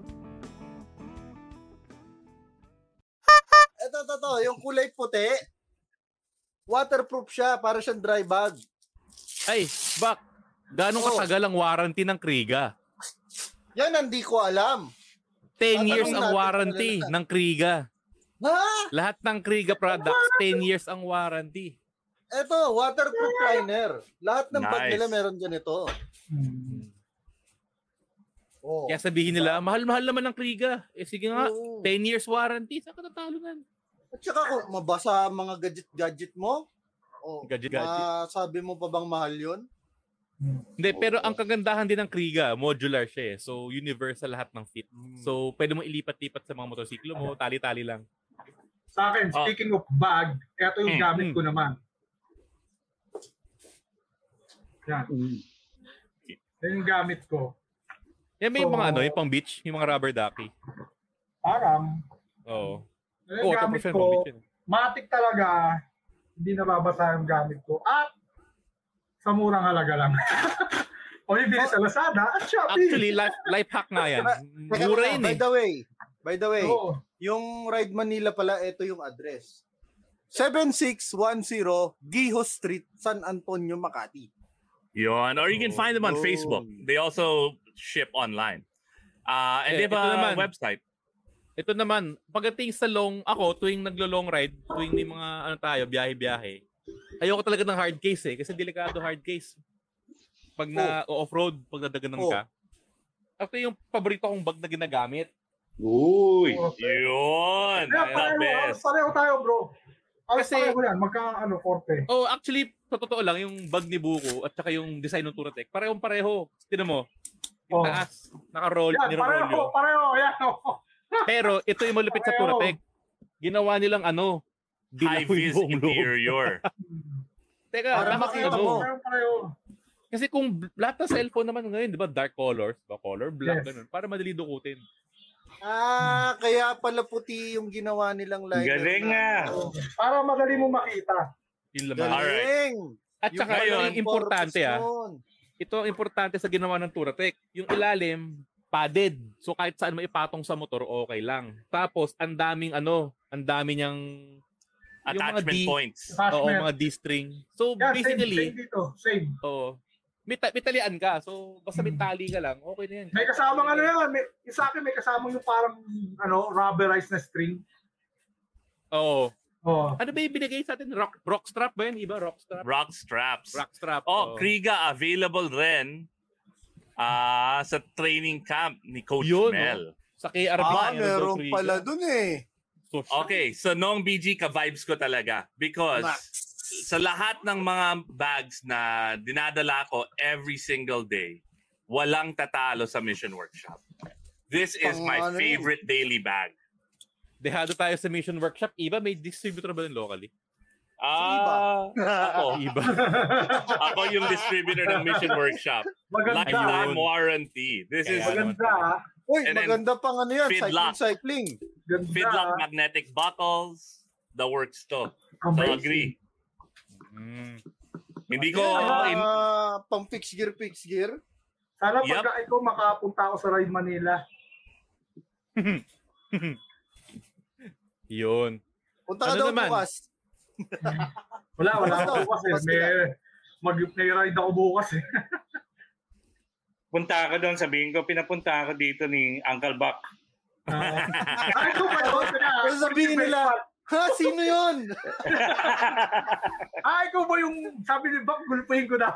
Ito, ito, ito. Yung kulay puti. Waterproof siya. Para siyang dry bag. Ay, Bak, gano'ng Oh. katagal ang warranty ng Kriega? Yan, hindi ko alam. ten Tatanong years ang natin warranty sa ng Kriega. Ha? Lahat ng Kriega products, ten years ang warranty. Ito, waterproof liner. Lahat ng bag Nice. nila meron dyan ito. Oh. Kaya sabihin nila, mahal-mahal naman ng Kriega. Eh sige nga, Oo. ten years warranty. Saan ka natalo nan? At saka kung mabasa ang mga gadget-gadget mo, oh, Gadget-gadget. sabi mo pa bang mahal yun? Hindi, pero ang kagandahan din ng Kriega, modular siya eh. So, universal lahat ng fit. So, pwede mo ilipat-lipat sa mga motorsiklo mo, tali-tali lang. Sa akin, Oh. speaking of bag, ito yung Mm, gamit mm. ko naman. Yan. Yan yung gamit ko. Yan may So, mga ano, yung pang beach, yung mga rubber ducky. Parang, Oo. yung Oo, gamit ito, ko, pang beach yun. matik talaga, hindi nababasa yung gamit ko. At, sa murang halaga lang. O bibili sa Lazada at Shopee. Actually, life, life hack nga yan. Teka Mura lang, yun by eh. the way, by the way, Oo. yung Ride Manila pala, ito yung address. seven six one zero Giho Street, San Antonio, Makati. Yon. Or you can find them on Oh. Facebook. They also ship online. Uh, and Eh, they have ito a naman. website. Ito naman, pagdating sa long, ako, tuwing naglo-long ride, tuwing may mga, ano tayo, biyahe-biyahe, ayoko talaga ng hard case eh, kasi delikado hard case. Pag na oh. off-road, pag nadaganan Oh. ka. Ito yung paborito kong bag na ginagamit. Uy! Okay. Yun! Kaya The pareho, best. pareho tayo, bro. Ay, Kasi- pareho yan. Magka, ano, forte. Oh, actually, sa totoo lang, yung bag ni Buko at saka yung design ng Turatec, parehong pareho. Tinan mo, yung Oh. taas, naka-roll, Yan, pareho, niro-rolyo. pareho. Yan, oh. Pero ito yung malupit sa Pareho. Turatec. Ginawa nilang ano, dilaw yung High-vis buong loob. interior. Teka, Para tama makita ano. mo. Pareho, pareho. Kasi kung bl- lahat ng cellphone naman ngayon, di ba, dark colors, ba color black, Yes. ganun, para madali dukutin. Ah, kaya pala puti yung ginawa nilang liner. Galing na- nga. Oh. Para madali mo makita. Yung laman. Galing. At Yung saka ngayon, yung importante ah, nun. ito ang importante sa ginawa ng Turatec. Yung ilalim, padded. So kahit saan mo ipatong sa motor, okay lang. Tapos, ang daming ano, ang dami niyang yung mga Attachment D- points. Oo, Attachment. mga D-string. So Yan, basically, same, same dito. Same. oo. May, ta- may talian ka. So basta may tali ka lang, okay na yan. May kasamang ano yan. May, yung sa akin may kasamang yung parang ano, rubberized na string. Oo. Oh. Ano ba yung binigay sa atin? Rock, rock strap ba yun? Iba, rock strap? Rock straps. Rock strap. Oh, oo. Kriga available rin ah sa training camp ni Coach Yun, Mel. Sa K R B. Ah, ano daw, meron Kriga. pala dun eh. So, siya- Okay, so Nong B G ka-vibes ko talaga because Na. sa lahat ng mga bags na dinadala ko every single day, walang tatalo sa Mission Workshop. This is Pang my ano favorite daily bag. Dehado tayo sa Mission Workshop. Iba, may distributor ba din locally? Ah, ako. Iba. Ako yung distributor ng Mission Workshop. Maganda. Lifetime warranty. This is Maganda. ah. Uy, And then, maganda pang ano yan, feedlock. cycling, cycling. Ganda. Feedlock magnetic buckles. The works to. So Amazing. agree. Mm. Hindi ko Yan, in- ah, pang fix gear, fix gear. Sana Yup. pagka ikaw makapunta ako sa Ride Manila. Yun. Punta ka Ano daw naman? bukas. Wala, wala Basta, ako bukas eh. basta May, lang. mag, may ride ako bukas eh. Punta ako doon, sabihin ko, pinapunta ako dito ni Uncle Buck. Ay, ito ba yun? Kasi sabihin nila, ha, sino yun? Ah, ikaw ba yung sabi ni Buck, gulpuhin ko daw.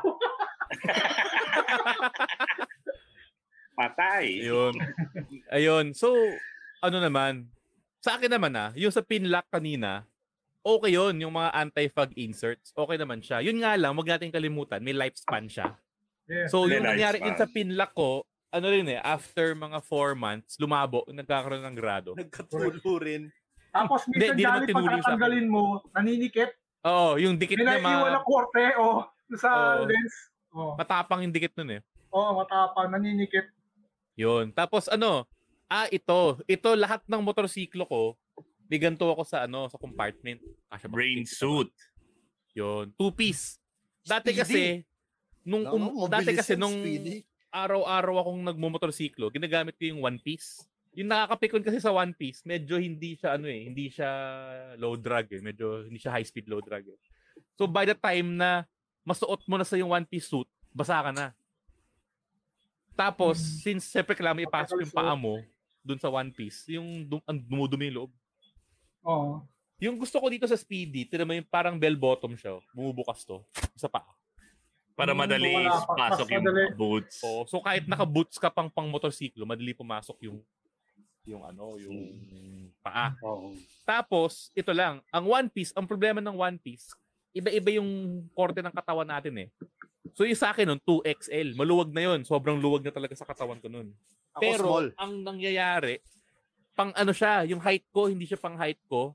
Patay. Ayun. Ayun. So, ano naman, sa akin naman ah, yung sa pinlock kanina, okay yun, yung mga anti-fog inserts, okay naman siya. Yun nga lang, wag natin kalimutan, may lifespan siya. Yeah. So, May yung nangyari lifespan. yun sa pinlock ko, ano rin eh, after mga four months, lumabo, nagkakaroon ng grado. Nagkatulo rin. Tapos Hindi, minsan di naman dali tinuli pag sa akin. tatanggalin mo, naninikit. Oo, yung dikit May niya naiiwan ma- na korte o sa Oo. lens. Oh. matapang yung dikit nun eh. Oo, matapang, naninikit. Yun. Tapos ano, ah ito, ito lahat ng motorsiklo ko, may ganito ako sa ano, sa compartment. Kasya ba? Rain suit. Yun, two piece. Dati Speedy. kasi nung No, um, no, dati mabilis kasi yan, nung speedy. araw-araw akong nagmo-motorsiklo, ginagamit ko yung one piece. Yung nakakapikon kasi sa one piece, medyo hindi siya ano eh, hindi siya low drag eh, medyo hindi siya high speed low drag eh. So by the time na masuot mo na sa yung one piece suit, basa ka na. Tapos, Hmm. since siyempre kailangan mo ipasok yung paa mo dun sa one piece, yung dum- ang dumudumi yung loob. Oo. Yung gusto ko dito sa Speedy, tinan mo yung parang bell bottom siya, oh. Bumubukas to sa paa. Para madali Wala pa. pasok Mas yung madali. boots. Oo, so kahit naka-boots ka pang pang motorsiklo, madali pumasok yung yung ano, yung paa. Oo. Tapos, ito lang, ang one piece, ang problema ng one piece, iba-iba yung korte ng katawan natin eh. So yung sa akin nun, two X L. Maluwag na yun. Sobrang luwag na talaga sa katawan ko nun. Ako Pero, small. ang nangyayari, pang ano siya, yung height ko, hindi siya pang height ko.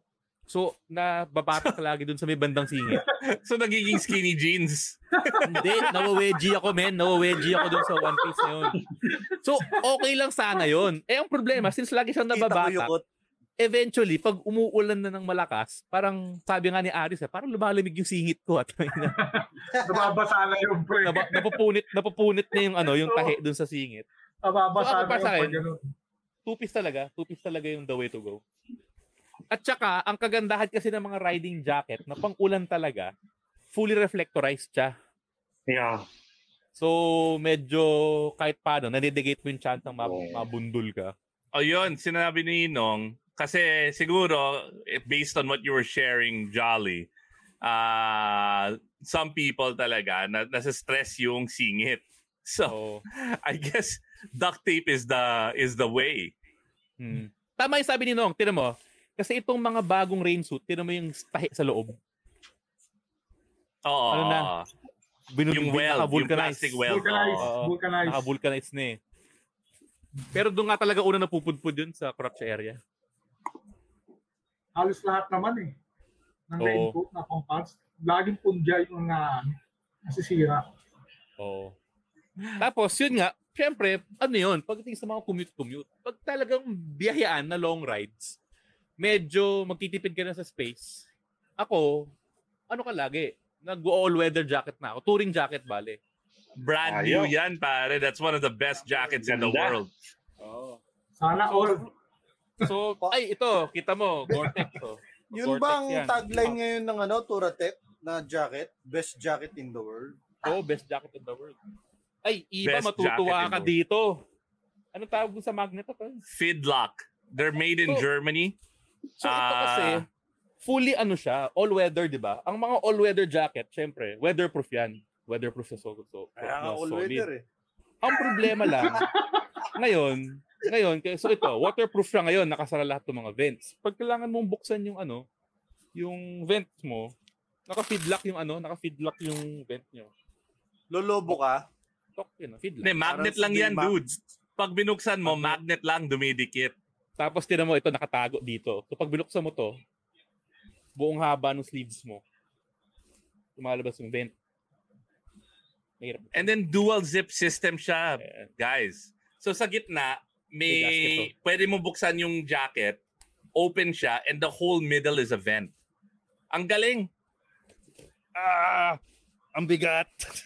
So, nababatak ka lagi dun sa may bandang singit. So, nagiging skinny jeans. Hindi, nawa-wedgie ako, men. Nawa-wedgie ako dun sa One Piece na yun. So, okay lang sana yun. Eh, ang problema, since lagi siyang nababatak, eventually, pag umuulan na ng malakas, parang sabi nga ni Aris, eh, parang lumalamig yung singit ko. At nababasa na yung pre. Nab- napupunit, napupunit na yung, ano, yung tahi dun sa singit. Nababasa so, na yung pre. Two-piece talaga. Two-piece talaga yung the way to go. At saka, ang kagandahan kasi ng mga riding jacket na pang-ulan talaga, fully reflectorized siya. Yeah. So, medyo kahit paano, nanidigate mo yung chance ng mab- mabundol ka. O yun, sinabi ni Inong, kasi siguro, based on what you were sharing, Jolly, uh, some people talaga, na, nasa-stress yung singit. So, oh. I guess, duct tape is the is the way. Hmm. Tama yung sabi ni Nong, tinan mo, kasi itong mga bagong rain suit, tinan mo yung tahi sa loob. Oo. Ano na? Binul- yung weld, yung plastic weld. Vulcanized. Oo, Vulcanized. Naka-vulcanized na eh. Pero doon nga talaga una napupudpud yun sa crotch area. Halos lahat naman eh. Ng raincoat na pang parts. Laging punja yung mga nasisira. Oo. Tapos yun nga, syempre, ano yun, pagdating sa mga commute-commute, pag talagang biyahyan na long rides, medyo magtitipid ka na sa space. Ako, ano ka lagi? Nag-all-weather jacket na ako. Touring jacket, bale. Brand new yan, pare. That's one of the best jackets in the world. Oh. Sana all. So, ay, ito, kita mo, Gore-Tex. Oh. Yun Gore-Tex bang yan. tagline ngayon ng ano, Turatec na jacket? Best jacket in the world? Oo, oh, best jacket in the world. Ay, iba, Best matutuwa jacket ka dito. Ano tawag sa magnet? Fidlock. They're made in So, Germany. So, ito kasi, fully ano siya, all-weather, di ba? Ang mga all-weather jacket, syempre, weatherproof yan. Weatherproof sa so, so, Kaya nga so, all-weather eh. Ang problema lang, ngayon, ngayon, so ito, waterproof siya ngayon, nakasara lahat ng mga vents. Pag kailangan mong buksan yung ano, yung vents mo, naka-feedlock yung ano, naka-feedlock yung vent nyo. Lolobo ka? Tok, yun, feedlock. Ne, magnet lang yan, dudes. Pag binuksan mo, magnet lang, dumidikit. Tapos tinan mo, ito nakatago dito. So pag binuksan mo to, buong haba ng sleeves mo, lumalabas yung vent. Mahirap. And then dual zip system siya, guys. So sa gitna, may, may pwede mo buksan yung jacket, open siya, and the whole middle is a vent. Ang galing. Ah, ang bigat.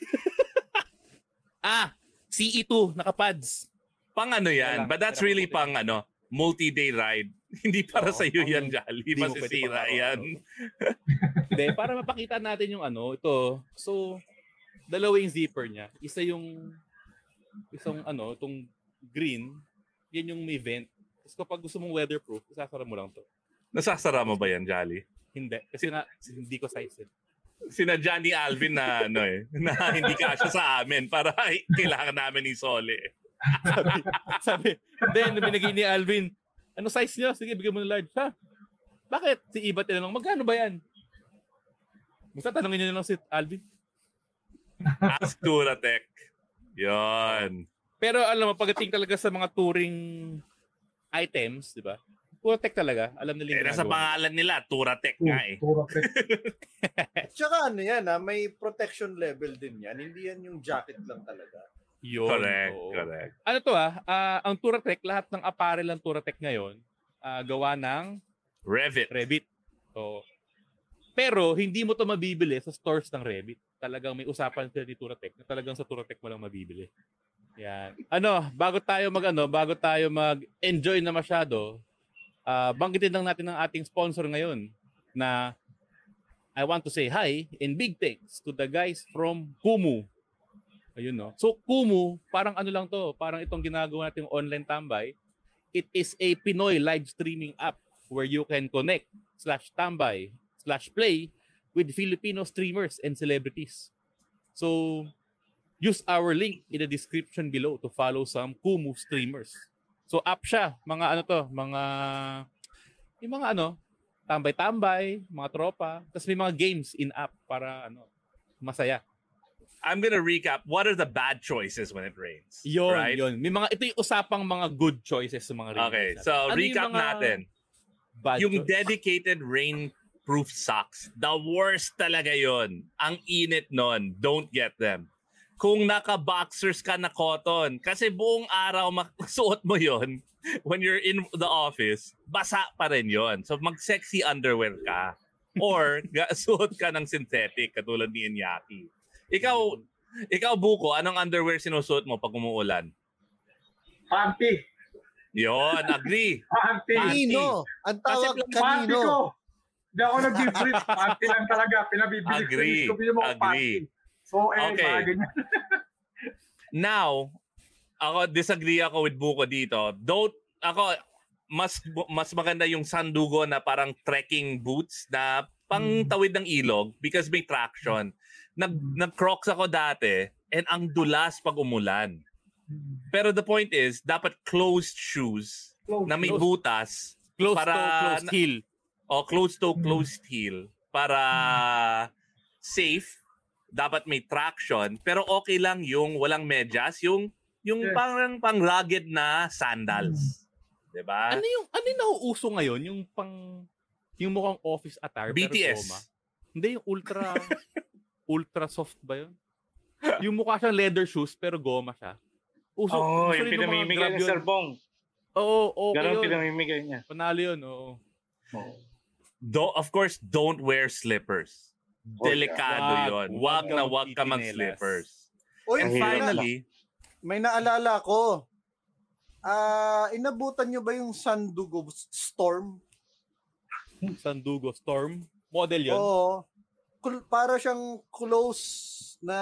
ah, C E two, naka-pads. Pang ano yan, but that's really pang ano, multi-day ride. Hindi para sa iyo yan, Jolly. Masisira yan. Hindi, para mapakita natin yung ano, ito. So, dalawa yung zipper niya. Isa yung, isang ano, itong green, yan yung may vent. Tapos kapag gusto mong weatherproof, isasara mo lang to. Nasasara mo ba yan, Jolly? Hindi. Kasi na, hindi ko size eh. Sina Johnny Alvin na ano eh, na hindi kasya sa amin para ay, kailangan namin isole. sabi, sabi, then binigay ni Alvin, ano size niya? Sige, bigyan mo ng large. Ha? Bakit? Si Iba tinanong, magkano ba yan? Basta tanongin niyo lang si Alvin. Ask Turatec. Yon. Pero alam mo, pagdating talaga sa mga touring items, di ba? Turatec talaga. Alam nila yung eh, nasa pangalan nila, Turatec nga eh. Turatec. Tsaka ano yan ha, may protection level din yan. Hindi yan yung jacket lang talaga. Yun. Correct, Oo. correct. Ano to ah, uh, ang Turatec, lahat ng apparel ng Turatec ngayon, uh, gawa ng Revit. Revit. So, pero hindi mo to mabibili sa stores ng Revit. Talagang may usapan sila ni Turatec na talagang sa Turatec mo lang mabibili. Yan. Ano, bago tayo mag ano, bago tayo mag-enjoy na masyado, uh, banggitin lang natin ang ating sponsor ngayon na I want to say hi and big thanks to the guys from Kumu. Ayun no. So Kumu, parang ano lang to, parang itong ginagawa nating online tambay. It is a Pinoy live streaming app where you can connect slash tambay slash play with Filipino streamers and celebrities. So use our link in the description below to follow some Kumu streamers. So app siya, mga ano to, mga yung mga ano, tambay-tambay, mga tropa, tapos may mga games in app para ano, masaya. I'm gonna recap. What are the bad choices when it rains? Yun, right? yun. May mga, ito yung usapang mga good choices sa mga rains. Okay, so ano recap mga natin. Bad yung choice. dedicated rainproof socks. The worst talaga yon. Ang init nun. Don't get them. Kung naka-boxers ka na cotton, kasi buong araw makasuot mo yon when you're in the office, basa pa rin yon. So mag-sexy underwear ka. Or suot ka ng synthetic katulad ni Iñaki. Ikaw, ikaw Buko, anong underwear sinusuot mo pag umuulan? Panty. Yon, agree. Panty. Kanino? Ang tawag Panty kanino? ko. Hindi ako nag-brief. Panty lang talaga. Pinabibili Agree. ko yung mga Agree. panty. So, eh, Okay. mga ganyan. Now, ako disagree ako with Buko dito. Don't, ako, mas mas maganda yung Sandugo na parang trekking boots na pang tawid ng ilog because may traction. Nag, nag-crocs ako dati and ang dulas pag umulan. Pero the point is, dapat closed shoes Closed. na may Closed. butas. Closed para, toe, closed heel. O, closed toe, closed heel. Para safe. Dapat may traction. Pero okay lang yung walang medyas. Yung, yung Yes. parang pang rugged na sandals. Diba? Ano yung ano yung nauuso ngayon? Yung pang yung mukhang office attire B T pero S. goma? Hindi, yung ultra ultra soft ba yun? Yung mukha siyang leather shoes pero goma siya. Uso, Oo, uso yung rin ng mga pinamimigay grab ni yun. Sir Bong. Oo, okay Ganun yun. pinamimigay niya. Panalo yun, oo. Do, of course, don't wear slippers. Oh, Delikado yeah. yon. Wag- Wag na wag wag ka kang mag-slippers. Uy, And may finally, na- may naalala ko. Ah, inabutan nyo ba yung Sandugo Storm? Sandugo Storm. Model yun. Oo. Kul- para siyang close na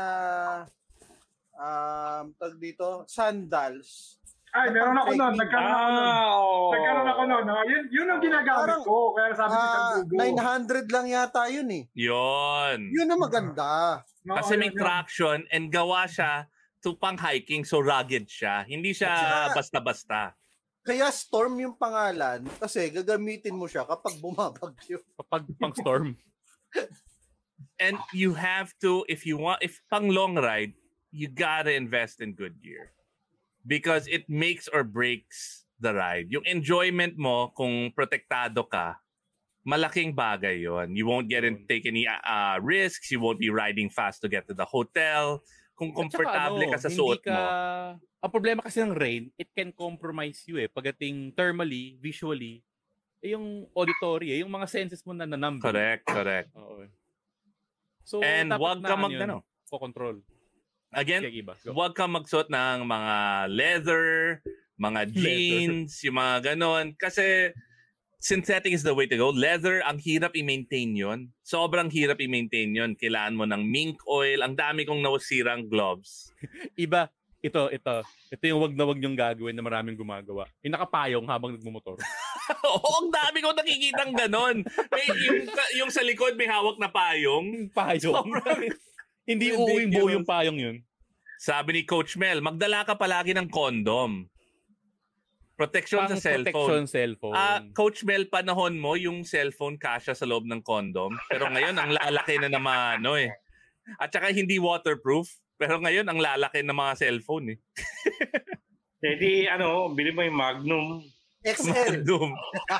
um, tag dito, sandals. Ay, meron ako nun. Nagkaroon ako nun. Ah, oo. Nagkaroon ako nun. Ah, Yun, yun ang ginagamit Parang, ko. Kaya sabi ko sa Ah, Google. nine hundred lang yata yun eh. yon. Yun ang maganda. Kasi may traction and gawa siya to pang hiking, so rugged siya. Hindi siya At saka- basta-basta. Kaya Storm yung pangalan kasi gagamitin mo siya kapag bumabagyo. Kapag pang storm. And you have to, if you want, if pang long ride, you gotta invest in good gear. Because it makes or breaks the ride. Yung enjoyment mo, kung protektado ka, malaking bagay yon. You won't get in, take any uh, risks. You won't be riding fast to get to the hotel. Kung komportable At saka, ka sa ano, suot hindi ka, mo. Ang problema kasi ng rain, it can compromise you eh. Pagdating thermally, visually, eh, yung auditory, eh, yung mga senses mo na nanumb. Correct, correct. Oo. eh. So, And dapat wag ka na, mag, yun, ano, control. Again, Sige, iba. Go. huwag kang magsuot ng mga leather, mga jeans, yung mga ganon. Kasi synthetic is the way to go. Leather, ang hirap i-maintain yun. Sobrang hirap i-maintain yun. Kailangan mo ng mink oil. Ang dami kong nawasirang gloves. Iba, ito, ito. Ito yung wag na wag yung gagawin na maraming gumagawa. Yung nakapayong habang nagmumotor. Oo, ang dami kong nakikitang ganon. May, yung, yung sa likod may hawak na payong. Payong? Sobrang... Hindi uuwing buo yung payong yun. Sabi ni Coach Mel, magdala ka palagi ng condom. Protection Pang sa cellphone. protection cellphone. Ah, Coach Mel, panahon mo yung cellphone kasya sa loob ng condom. Pero ngayon, ang lalaki na naman, ano eh. At saka hindi waterproof. Pero ngayon, ang lalaki ng mga cellphone eh. Jadi, ano, bili mo yung Magnum. X L. Magnum.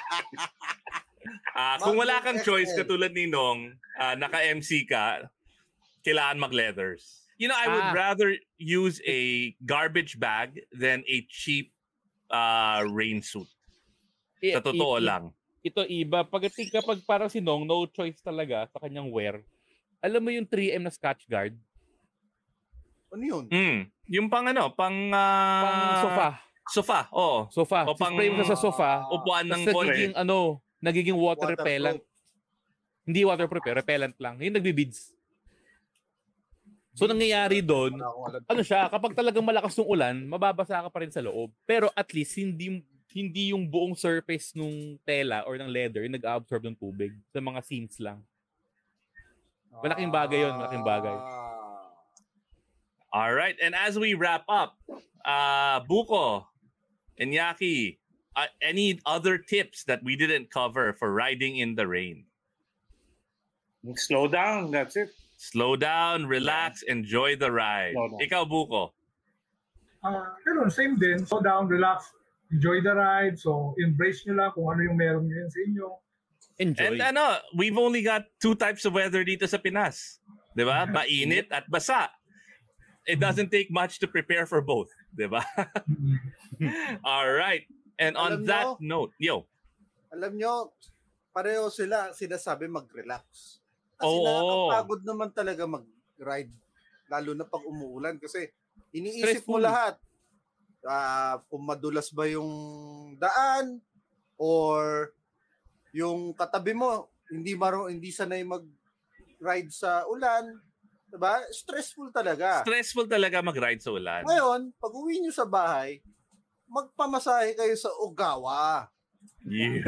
Ah, kung wala kang Magnum choice, X L. katulad ni Nong, ah, naka-M C ka, kailangan mag-leathers. You know, I would Ah. rather use a garbage bag than a cheap uh, rain suit. I- Sa totoo i- lang. Ito iba. Pagdating kapag parang si Nong, no choice talaga sa kanyang wear. Alam mo yung three M na Scotch Guard? Ano yun? Mm. Yung pang ano, pang... ah, Pang sofa. Sofa, oo. Sofa. O pang Spray mo siya sa sofa. upuan ng Tapos kotse. nagiging ano, nagiging water Waterproof. repellent. Hindi waterproof, eh, repellent lang. Yung nagbibids. So nangyayari doon, ano siya, kapag talagang malakas ng ulan, mababasa ka pa rin sa loob. Pero at least hindi hindi yung buong surface nung tela or ng leather yung nag-absorb ng tubig sa mga seams lang. Malaking bagay yun, malaking bagay. All right, and as we wrap up, uh, Buko, Iñaki, uh, any other tips that we didn't cover for riding in the rain? Slow down, that's it. Slow down, relax, enjoy the ride. Slow down. Ikaw, Buko. Ah, ganun, same din. Slow down, relax. enjoy the ride. So, embrace nyo lang kung ano yung meron nyo sa inyo. Enjoy. And ano, we've only got two types of weather dito sa Pinas. Di ba? Mainit at basa. It doesn't take much to prepare for both. Di ba? All right. And on Alam that nyo, note, yo. Alam nyo, pareho sila, sinasabi mag-relax. Kasi Oo. nakakapagod naman talaga mag-ride. Lalo na pag umuulan. Kasi iniisip mo Stressful. lahat. Uh, kung madulas ba yung daan or yung katabi mo hindi maro hindi sanay mag-ride sa ulan, 'di ba? Stressful talaga. Stressful talaga mag-ride sa ulan. Ngayon, pag uwi niyo sa bahay, magpamasahe kayo sa Ogawa. Yun.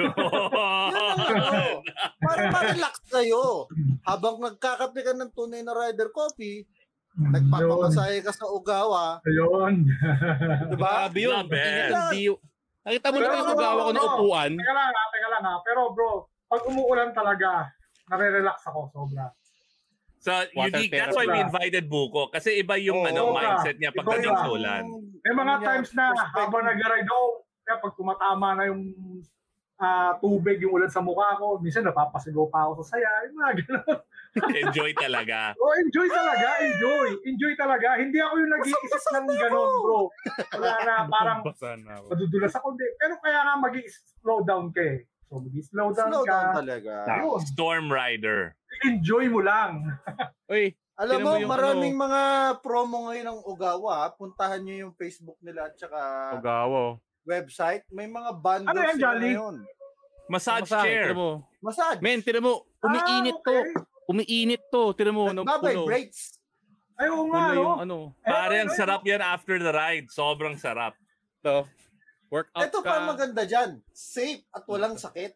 Ano, para ma-relax kayo. Habang nagkakape ka ng tunay na rider coffee, nagpapamasahe ka sa Ogawa. Ayun. Diba? Grabe yun. The best. Hindi, nakita mo Pero naman yung ano, Ogawa ko na bro, upuan. Teka lang ha, teka lang ha. Pero bro, pag umuulan talaga, nare-relax ako sobra. So, unique. That's why we invited Buko. Kasi iba yung Oo, ano oo, mindset niya iba pagdating iba. sa ulan. May mga times na habang nag-ride ako, kaya pag tumatama na yung ah, tubig, yung ulan sa mukha ko, minsan napapasigaw pa ako sa saya. Yung mga gano'n. Enjoy talaga. Oh, enjoy talaga, enjoy. Enjoy talaga. Hindi ako yung nag-iisip ng gano'n, bro. Wala na, parang madudulas ako. Hindi. Pero kaya nga mag-i-slow down ka eh. So, mag-i-slow down Slow ka. down talaga. Ayun. Storm Rider. Enjoy mo lang. Uy, Alam tinan mo, yung maraming ano, mga promo ngayon ng Ogawa. Puntahan nyo yung Facebook nila at saka Ogawa. website. May mga bundles Ano yan, sila Jolly? ngayon. Massage Massage, chair. tinan mo. Massage. Men, tinan mo, umiinit Ah, okay. to. Umiinit to. Tinan mo, no, puno. Nagbabibrates. Ay, oo nga, Puno no? yung ano. Pare, ang sarap yan after the ride. Sobrang sarap. To. Workout Ito ka. pa ang maganda dyan. Safe at walang sakit.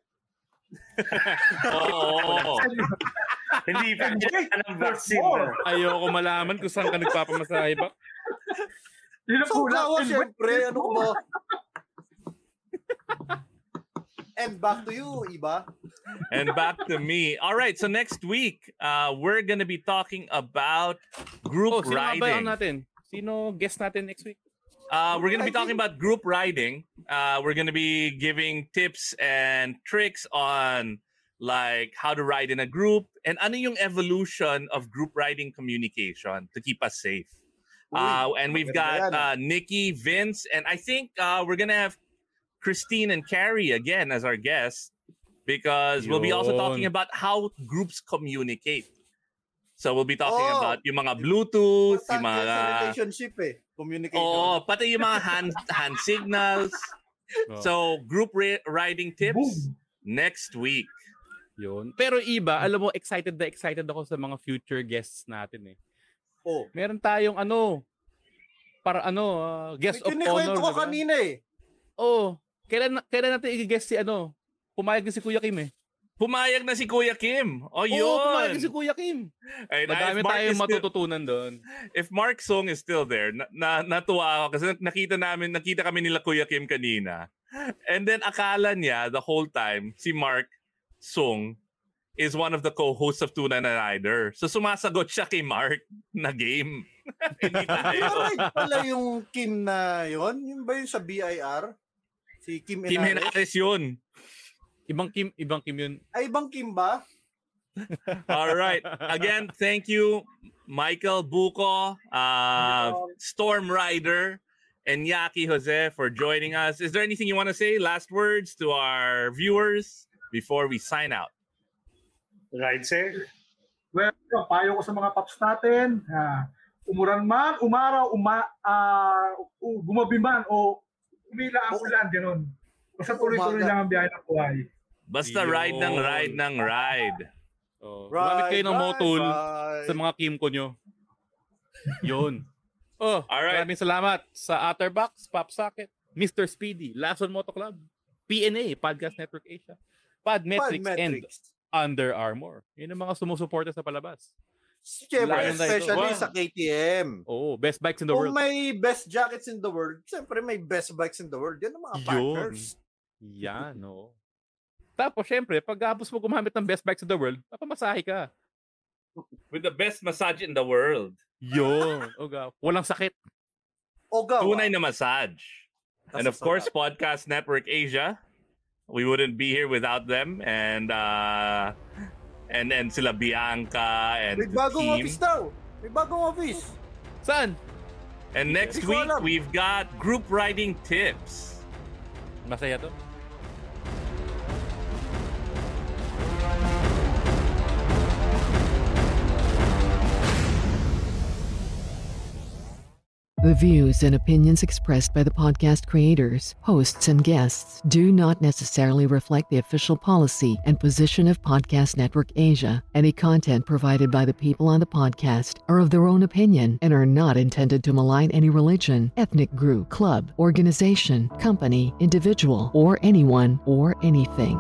Oo. Hindi pa dyan ang vaccine. Ayoko malaman kung saan ka nagpapamasahe ba. Yun ang So, kulang. Ogawa, syempre. Ano ko ba? And back to you, Iba. And back to me. All right, so next week, uh, we're going to be talking about group Oh, sino nga ba riding. ang natin? Sino guest natin next week? Uh, we're going to be talking about group riding. Uh, we're going to be giving tips and tricks on like how to ride in a group and ano yung evolution of group riding communication to keep us safe. Uh, and we've got uh, Nikki, Vince, and I think uh, we're going to have Christine and Carrie again as our guests because we'll be also talking about how groups communicate. So we'll be talking Oh, about yung mga Bluetooth, yung Importante mga... sa relationship eh. Communication. Oo, pati yung mga hand, hand signals. So group ri- riding tips next week. Yun. Pero iba, alam mo, excited na excited ako sa mga future guests natin eh. Oh. Meron tayong ano, para ano, uh, guest of May honor. kinikwento ko diba? kanina eh. Oo. Kailan, kailan natin i-guest si ano? Pumayag na si Kuya Kim eh. Pumayag na si Kuya Kim. O yun. Oo, pumayag na si Kuya Kim. Ay, Madami if Mark tayong is still- matututunan doon. If Mark Song is still there, na, na natuwa ako kasi nakita namin, nakita kami nila Kuya Kim kanina. And then akala niya the whole time si Mark Song is one of the co-hosts of Tuna na Rider. So sumasagot siya kay Mark na game. Hindi tayo. Right pala yung Kim na yon, yung ba yung sa B I R? Si Kim Kim Henares? Henares yun. Ibang Kim, ibang Kim yun. Ay, ibang Kim ba? All right. Again, thank you, Michael Buko, uh, Storm Rider, and Yaki Jose for joining us. Is there anything you want to say? Last words to our viewers before we sign out. Ride safe. Well, payo ko sa mga paps natin, ah, umuran man, umaraw, uma, ah, u- gumabi man, o umila ang ulan, gano'n. Basta tuloy-tuloy Umaga. lang ang biyahe ng buhay. Basta ride ng ride ng ride. Oh, Ride, Gumamit kayo ng ride, motul ride. sa mga Kim ko nyo. Yun. Oh, Alright. maraming salamat sa Otterbox, Popsocket, Mister Speedy, Lason Moto Club, P N A, Podcast Network Asia, Podmetrics, and Podmetrics. Under Armour. Yun ang mga sumusuporta sa palabas. Siyempre, Lalo na ito. especially Wow. sa K T M. Oh, best bikes in the Kung world. may best jackets in the world, siyempre may best bikes in the world. Yan ang mga partners. Yan, no. Tapos, syempre, pagkapos mo gumamit ng best bikes in the world, papamasahe ka. With the best massage in the world. Yun. Oga. Walang sakit. Ogawa. Tunay na massage. And of course, Podcast Network Asia. We wouldn't be here without them. And uh, and and sila Bianca and May the bagong team. office daw. May bagong office. Saan? And next Hindi ko week, alam. we've got group riding tips. Masaya to. The views and opinions expressed by the podcast creators, hosts, and guests do not necessarily reflect the official policy and position of Podcast Network Asia. Any content provided by the people on the podcast are of their own opinion and are not intended to malign any religion, ethnic group, club, organization, company, individual, or anyone or anything.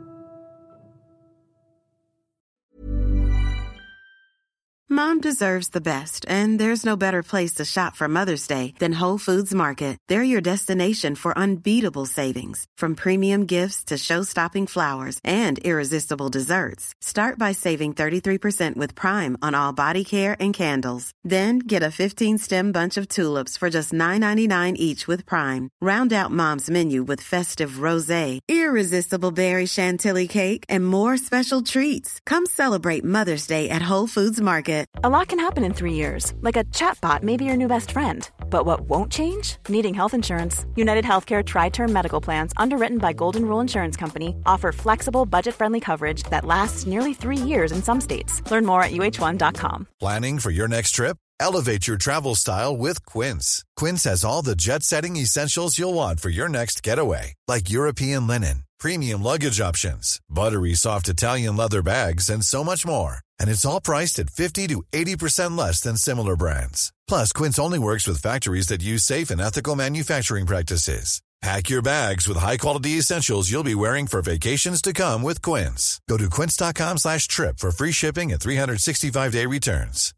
Mom deserves the best, and there's no better place to shop for Mother's Day than Whole Foods Market. They're your destination for unbeatable savings, from premium gifts to show-stopping flowers and irresistible desserts. Start by saving thirty-three percent with Prime on all body care and candles. Then get a fifteen-stem bunch of tulips for just nine ninety-nine each with Prime. Round out Mom's menu with festive rosé, irresistible berry chantilly cake, and more special treats. Come celebrate Mother's Day at Whole Foods Market. A lot can happen in three years, like a chatbot may be your new best friend. But what won't change? Needing health insurance. United Healthcare Tri-Term Medical Plans, underwritten by Golden Rule Insurance Company, offer flexible, budget-friendly coverage that lasts nearly three years in some states. Learn more at U H one dot com. Planning for your next trip? Elevate your travel style with Quince. Quince has all the jet-setting essentials you'll want for your next getaway, like European linen, premium luggage options, buttery soft Italian leather bags, and so much more. And it's all priced at fifty to eighty percent less than similar brands. Plus, Quince only works with factories that use safe and ethical manufacturing practices. Pack your bags with high-quality essentials you'll be wearing for vacations to come with Quince. Go to quince.com slash trip for free shipping and three sixty-five day returns.